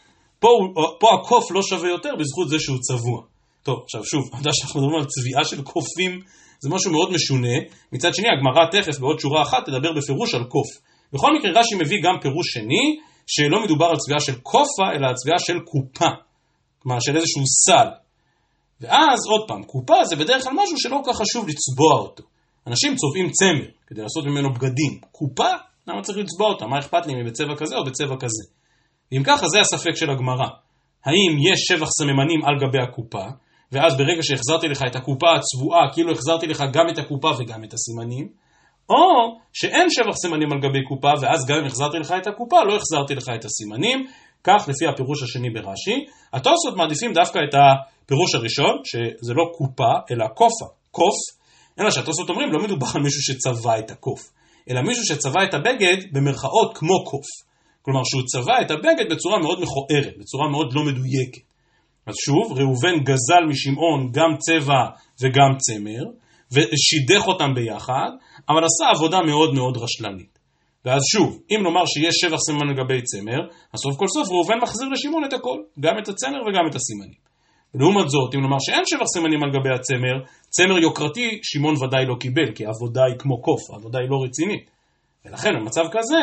פה הקוף לא שווה יותר בזכות זה שהוא צבוע. טוב, עכשיו שוב, אתה שאנחנו מדברים על צביעה של קופים, זה משהו מאוד משונה. מצד שני, הגמרא תכף בעוד שורה אחת תדבר בפירוש על קוף. בכל מקרה רש"י מביא גם פירוש שני, שלא מדובר על צביעה של קופה, אלא על צביעה של קופה. כלומר, של איזשהו סל. ואז, עוד פעם, קופה זה בדרך כלל משהו שלא כל כך חשוב לצבוע אותו. אנשים צובעים צמר, כדי לעשות ממנו בגדים. קופה? למה צריך לצבוע אותה? מה אכפת לי אם היא בצבע כזה או בצבע כזה? ואם ככה, זה הספק של הגמרא. האם יש שבח סממנים על גבי הקופה, ואז ברגע שהחזרתי לך את הקופה הצבועה, כאילו החזרתי לך גם את הקופה וגם את הסימנים, או שאין שבח סימנים על גבי קופה, ואז גם אם החזרתי לך את הקופה, לא החזרתי לך את הסימנים, כך לפי הפירוש השני ברש"י. התוספות מעדיפים דווקא את הפירוש הראשון, שזה לא קופה, אלא קופה, קוף, אלא שהתוספות אומרים, לא מדובר על מישהו שצבע את הקוף, אלא מישהו שצבע את הבגד במרכאות כמו קוף. כלומר, שהוא צבע את הבגד בצורה מאוד מכוערת, בצורה מאוד לא מדויקת. אז שוב, ראובן גזל משמעון גם צבע וגם צמר, ושידך אותם ביחד, אבל עשה עבודה מאוד מאוד רשלנית. ואז שוב, אם נאמר שיש שבח סימן לגבי צמר, אז סוף כל סוף ראובן מחזיר לשמעון את הכל, גם את הצמר וגם את הסימנים. ולעומת זאת, אם נאמר שאין שבח סימנים על גבי הצמר, צמר יוקרתי, שמעון ודאי לא קיבל, כי העבודה היא כמו קוף, העבודה היא לא רצינית. ולכן במצב כזה,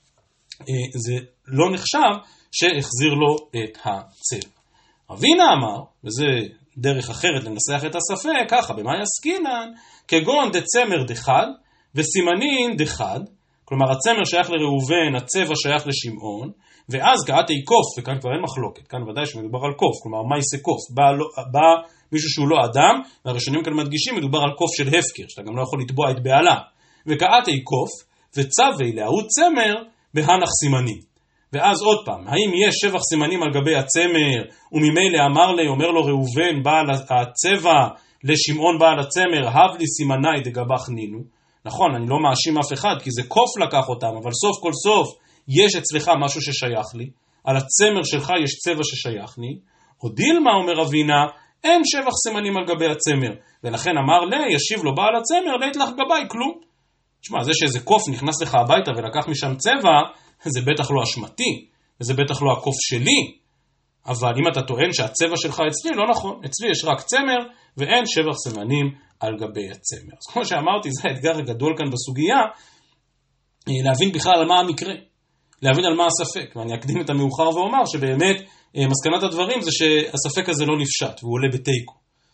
זה לא נחשב שהחזיר לו את הצבע. רבינה אמר, וזה דרך אחרת לנסח את הספק, ככה, במה יסקינן? כגון דצמר דחד וסימנין דחד, כלומר הצמר שייך לראובן, הצבע שייך לשמעון, ואז גאתי קוף, וכאן כבר אין מחלוקת, כאן ודאי שמדובר על קוף, כלומר מה יעשה קוף? בא מישהו שהוא לא אדם, והראשונים כאן מדגישים, מדובר על קוף של הפקר, שאתה גם לא יכול לתבוע את בעלה, וגאתי קוף, וצווי להוא צמר בהנח סימנים. ואז עוד פעם, האם יש שבח סימנים על גבי הצמר, וממילא אומר לו ראובן בעל הצבע לשמעון בעל הצמר, הב לי סימני דגבח נינו. נכון, אני לא מאשים אף אחד, כי זה קוף לקח אותם, אבל סוף כל סוף יש אצלך משהו ששייך לי, על הצמר שלך יש צבע ששייך לי, או דילמה אומר רבינה, אין שבח סימנים על גבי הצמר, ולכן אמר לי, ישיב לו בעל הצמר, לית לך גבי כלום. תשמע, זה שאיזה קוף נכנס לך הביתה ולקח משם צבע, זה בטח לא אשמתי, וזה בטח לא הקוף שלי, אבל אם אתה טוען שהצבע שלך אצלי, לא נכון, אצלי יש רק צמר, ואין שבח סימנים על גבי הצמר. אז כמו שאמרתי, זה האתגר הגדול כאן בסוגיה, להבין בכלל על מה המקרה, להבין על מה הספק, ואני אקדים את המאוחר ואומר שבאמת מסקנת הדברים זה שהספק הזה לא נפשט, והוא עולה בתיקו.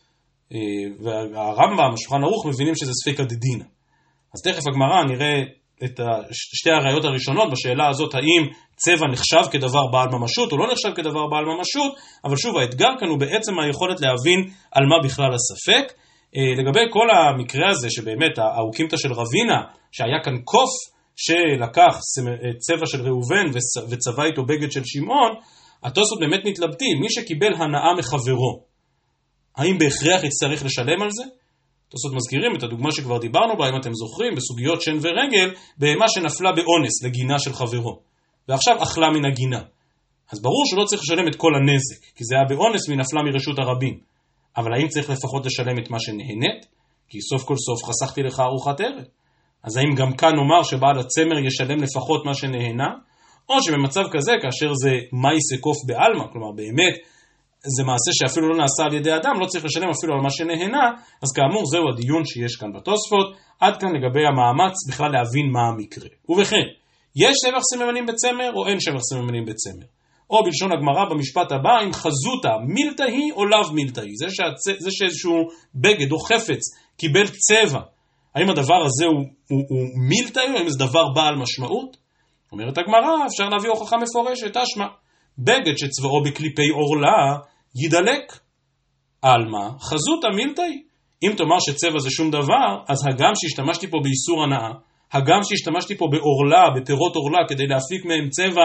והרמב"ם, השולחן ערוך, מבינים שזה ספקא דדינא. אז תכף הגמרא נראה את שתי הראיות הראשונות בשאלה הזאת, האם צבע נחשב כדבר בעל ממשות או לא נחשב כדבר בעל ממשות, אבל שוב, האתגר כאן הוא בעצם היכולת להבין על מה בכלל הספק, לגבי כל המקרה הזה שבאמת האוקימתא של רבינה, שהיה כאן קוף שלקח צבע של ראובן וצבע איתו בגד של שמעון, התוספות באמת מתלבטים, מי שקיבל הנאה מחברו, האם בהכרח יצטרך לשלם על זה? התוספות מזכירים את הדוגמה שכבר דיברנו בה, אם אתם זוכרים, בסוגיות שן ורגל, בהמה שנפלה באונס לגינה של חברו, ועכשיו אכלה מן הגינה. אז ברור שלא צריך לשלם את כל הנזק, כי זה היה באונס והיא נפלה מרשות הרבים. אבל האם צריך לפחות לשלם את מה שנהנית? כי סוף כל סוף חסכתי לך ארוחת ערב. אז האם גם כאן נאמר שבעל הצמר ישלם לפחות מה שנהנה? או שבמצב כזה, כאשר זה מייסה קוף בעלמא, כלומר באמת זה מעשה שאפילו לא נעשה על ידי אדם, לא צריך לשלם אפילו על מה שנהנה, אז כאמור זהו הדיון שיש כאן בתוספות, עד כאן לגבי המאמץ בכלל להבין מה המקרה. ובכן, יש שבח סממנים בצמר או אין שבח סממנים בצמר? או בלשון הגמרא במשפט הבא, אם חזותה מילתאי או לאו מילתאי, זה שאיזשהו בגד או חפץ קיבל צבע, האם הדבר הזה הוא מילתאי או האם זה דבר בעל משמעות? אומרת הגמרא, אפשר להביא הוכחה מפורשת, תשמע, בגד שצבעו בקליפי עורלה ידלק. אלמה, חזותה מילתאי. אם תאמר שצבע זה שום דבר, אז הגם שהשתמשתי פה באיסור הנאה, הגם שהשתמשתי פה בעורלה, בפירות עורלה, כדי להפיק מהם צבע,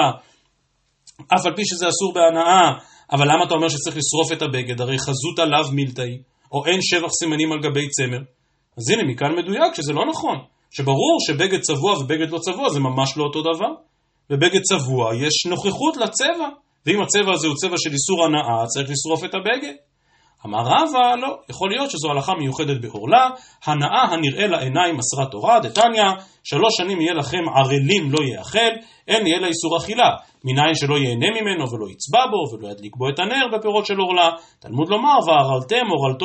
אף על פי שזה אסור בהנאה, אבל למה אתה אומר שצריך לשרוף את הבגד? הרי חזות עליו מילתאי, או אין שבח סימנים על גבי צמר. אז הנה מכאן מדויק שזה לא נכון, שברור שבגד צבוע ובגד לא צבוע זה ממש לא אותו דבר. בבגד צבוע יש נוכחות לצבע, ואם הצבע הזה הוא צבע של איסור הנאה, צריך לשרוף את הבגד. אמר רבא, לא, יכול להיות שזו הלכה מיוחדת בעורלה, הנאה הנראה לעיניים מסרה תורה, דתניא, 3 שנים יהיה לכם ערלים לא יאכל, אין יהיה לה איסור אכילה, מניין שלא ייהנה ממנו ולא יצבע בו ולא ידליק בו את הנר בפירות של עורלה. תלמוד לומר, וערלתם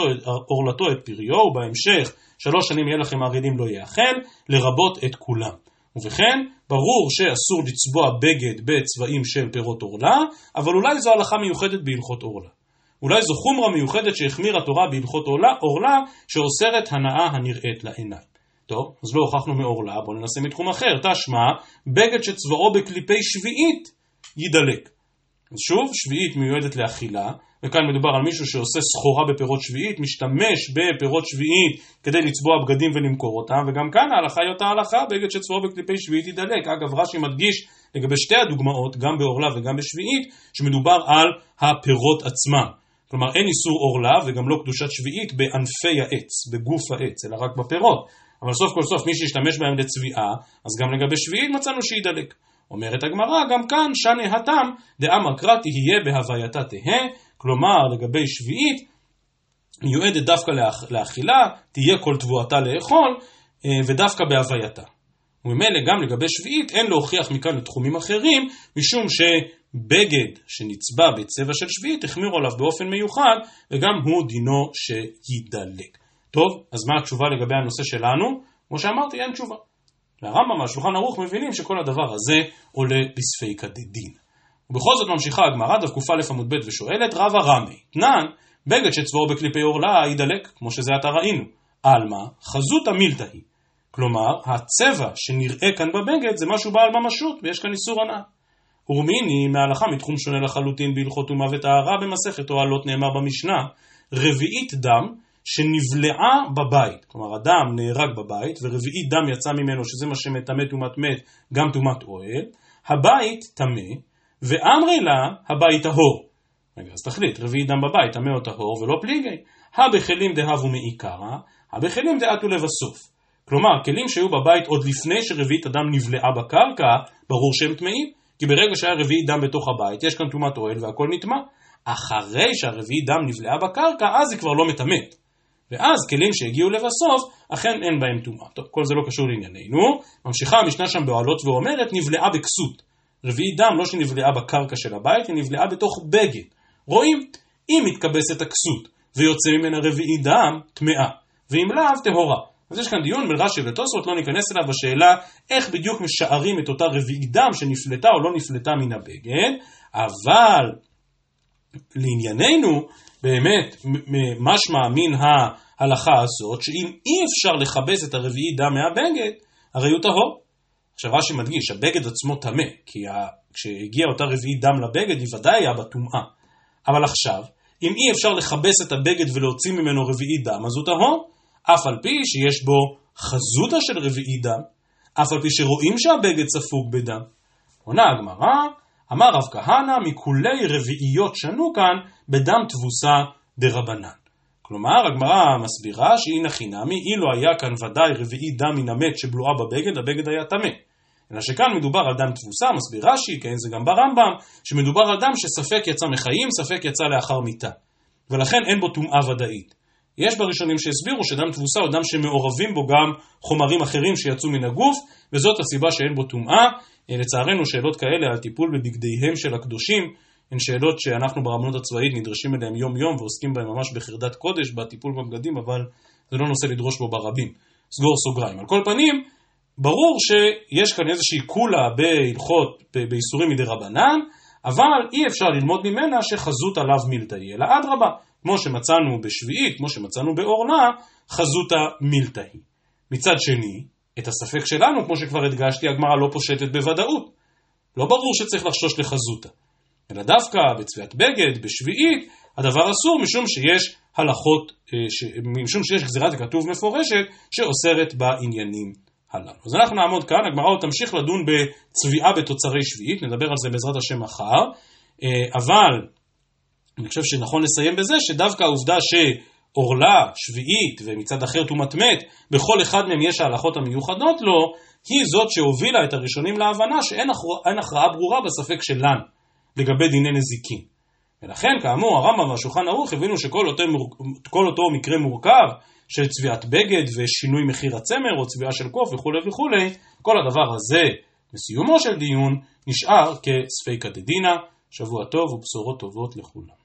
עורלתו את פריו, ובהמשך 3 שנים יהיה לכם ערלים לא יאכל, לרבות את כולם. ובכן, ברור שאסור לצבוע בגד בצבעים של פירות עורלה, אבל אולי זו הלכה מיוחדת בהלכות עורלה. אולי זו חומרה מיוחדת שהחמיר התורה בהלכות עורלה, שאוסרת הנאה הנראית לעיניים. טוב, אז לא הוכחנו מעורלה, בואו ננסה מתחום אחר. תשמע, בגד שצבעו בקליפי שביעית ידלק. אז שוב, שביעית מיועדת לאכילה, וכאן מדובר על מישהו שעושה סחורה בפירות שביעית, משתמש בפירות שביעית כדי לצבוע בגדים ולמכור אותם, וגם כאן ההלכה היא אותה הלכה, בגד שצבעו בקליפי שביעית ידלק. אגב, רש"י מדגיש לגבי שתי הדוגמאות, גם בעורלה וגם בשביעית, שמדובר על הפירות עצמם. כלומר, אין איסור עורלה וגם לא קדושת שביעית בענפי העץ, בגוף העץ, אלא רק בפירות. אבל סוף כל סוף מי שישתמש בהם לצביעה, אז גם לגבי שביעית מצאנו שידלק. אומרת הגמרא, גם כאן שנה התם, דאמר קרא תהיה בהווייתה תהה, כלומר לגבי שביעית, מיועדת דווקא לאכילה, תהיה כל תבואתה לאכול, ודווקא בהווייתה. וממילא גם לגבי שביעית אין להוכיח מכאן לתחומים אחרים, משום שבגד שנצבע בצבע של שביעית החמירו עליו באופן מיוחד, וגם הוא דינו שידלק. טוב, אז מה התשובה לגבי הנושא שלנו? כמו שאמרתי, אין תשובה. והרמב"ם מהשולחן ערוך מבינים שכל הדבר הזה עולה בספיקא דדין. ובכל זאת ממשיכה הגמרא דף ק"א עמוד ב' ושואלת, רבא רמי, תנן, בגד שצבעו בקליפי עורלה ידלק, כמו שזה עתה ראינו. עלמא, חזותא מילתאי. כלומר, הצבע שנראה כאן בבגד זה משהו בעל ממשות, ויש כאן איסור הנאה. ורמיני מההלכה מתחום שונה לחלוטין בהלכות טומאה וטהרה, במסכת אוהלות נאמר במשנה, רביעית דם שנבלעה בבית. כלומר, אדם נהרג בבית, ורביעית דם יצא ממנו, שזה מה שמטמא טומאת מת, גם טומאת אוהל. הבית טמא, ואמרי לה, הבית טהור. רגע, אז תחליט, רביעית דם בבית, טמא או טהור, ולא פליגי. הבכלים דהבו מעיקרא, הבכלים דעתו לבסוף. כלומר, כלים שהיו בבית עוד לפני שרביעית הדם נבלעה בקרקע, ברור שהם טמאים, כי ברגע שהיה רביעית דם בתוך הבית, יש כאן טומאת אוהל והכל נטמא. אחרי שהרביעית דם נבלעה בקרקע, אז היא כבר לא מטמאת. ואז כלים שהגיעו לבסוף, אכן אין בהם טומאה. טוב, כל זה לא קשור לענייננו. ממשיכה המשנה שם באוהלות ואומרת, נבלעה בכסות. רביעית דם לא שנבלעה בקרקע של הבית, היא נבלעה בתוך בגד. רואים, אם מתקבסת הכסות ויוצא ממנה רביעית דם, טמאה, ואם לאו, טהורה. אז יש כאן דיון בין רש"י ותוספות, לא ניכנס אליו בשאלה איך בדיוק משערים את אותה רביעית דם שנפלטה או לא נפלטה מן הבגד, אבל לענייננו באמת משמע מן ההלכה הזאת, שאם אי אפשר לכבס את הרביעית דם מהבגד, הרי הוא טהור. עכשיו רש"י מדגיש, הבגד עצמו טמא, כי כשהגיעה אותה רביעית דם לבגד, היא ודאי היה בטומאה. אבל עכשיו, אם אי אפשר לכבס את הבגד ולהוציא ממנו רביעית דם, אז הוא טהור. אף על פי שיש בו חזותה של רביעי דם, אף על פי שרואים שהבגד ספוג בדם. עונה הגמרא, אמר רב כהנא, מכולי רביעיות שנו כאן בדם תבוסה דרבנן. כלומר, הגמרא מסבירה שהיא נחינמי, אילו היה כאן ודאי רביעי דם מן המת שבלועה בבגד, הבגד היה טמא. אלא שכאן מדובר על דם תבוסה, מסבירה שהיא, כן, זה גם ברמב"ם, שמדובר על דם שספק יצא מחיים, ספק יצא לאחר מיתה. ולכן אין בו טומאה ודאית. יש בראשונים שהסבירו שדם תבוסה הוא דם שמעורבים בו גם חומרים אחרים שיצאו מן הגוף, וזאת הסיבה שאין בו טומאה. לצערנו שאלות כאלה על טיפול בבגדיהם של הקדושים, הן שאלות שאנחנו ברבנות הצבאית נדרשים אליהם יום יום, ועוסקים בהם ממש בחרדת קודש בטיפול בבגדים, אבל זה לא נושא לדרוש בו ברבים. סגור סוגריים. על כל פנים, ברור שיש כאן איזושהי קולה בהלכות, באיסורים מדי רבנן, אבל אי אפשר ללמוד ממנה שחזות עליו מילתאי, אלא אדרבה, כמו שמצאנו בשביעית, כמו שמצאנו בעורלה, חזותה מילתאי. מצד שני, את הספק שלנו, כמו שכבר הדגשתי, הגמרא לא פושטת בוודאות. לא ברור שצריך לחשוש לחזותה. אלא דווקא בצביעת בגד, בשביעית, הדבר אסור משום שיש הלכות, משום שיש גזירת כתוב מפורשת שאוסרת בעניינים הללו. אז אנחנו נעמוד כאן, הגמרא עוד תמשיך לדון בצביעה בתוצרי שביעית, נדבר על זה בעזרת השם מחר, אבל אני חושב שנכון לסיים בזה שדווקא העובדה שעורלה, שביעית ומצד אחר טומאת מת, בכל אחד מהם יש ההלכות המיוחדות לו, היא זאת שהובילה את הראשונים להבנה שאין הכרעה ברורה בספק שלנו לגבי דיני נזיקין. ולכן כאמור הרמב"ם והשולחן ערוך הבינו שכל אותו מקרה מורכב של צביעת בגד ושינוי מחיר הצמר או צביעה של קוף וכו' וכו', כל הדבר הזה בסיומו של דיון נשאר כספיקא דדינא. שבוע טוב ובשורות טובות לכולם.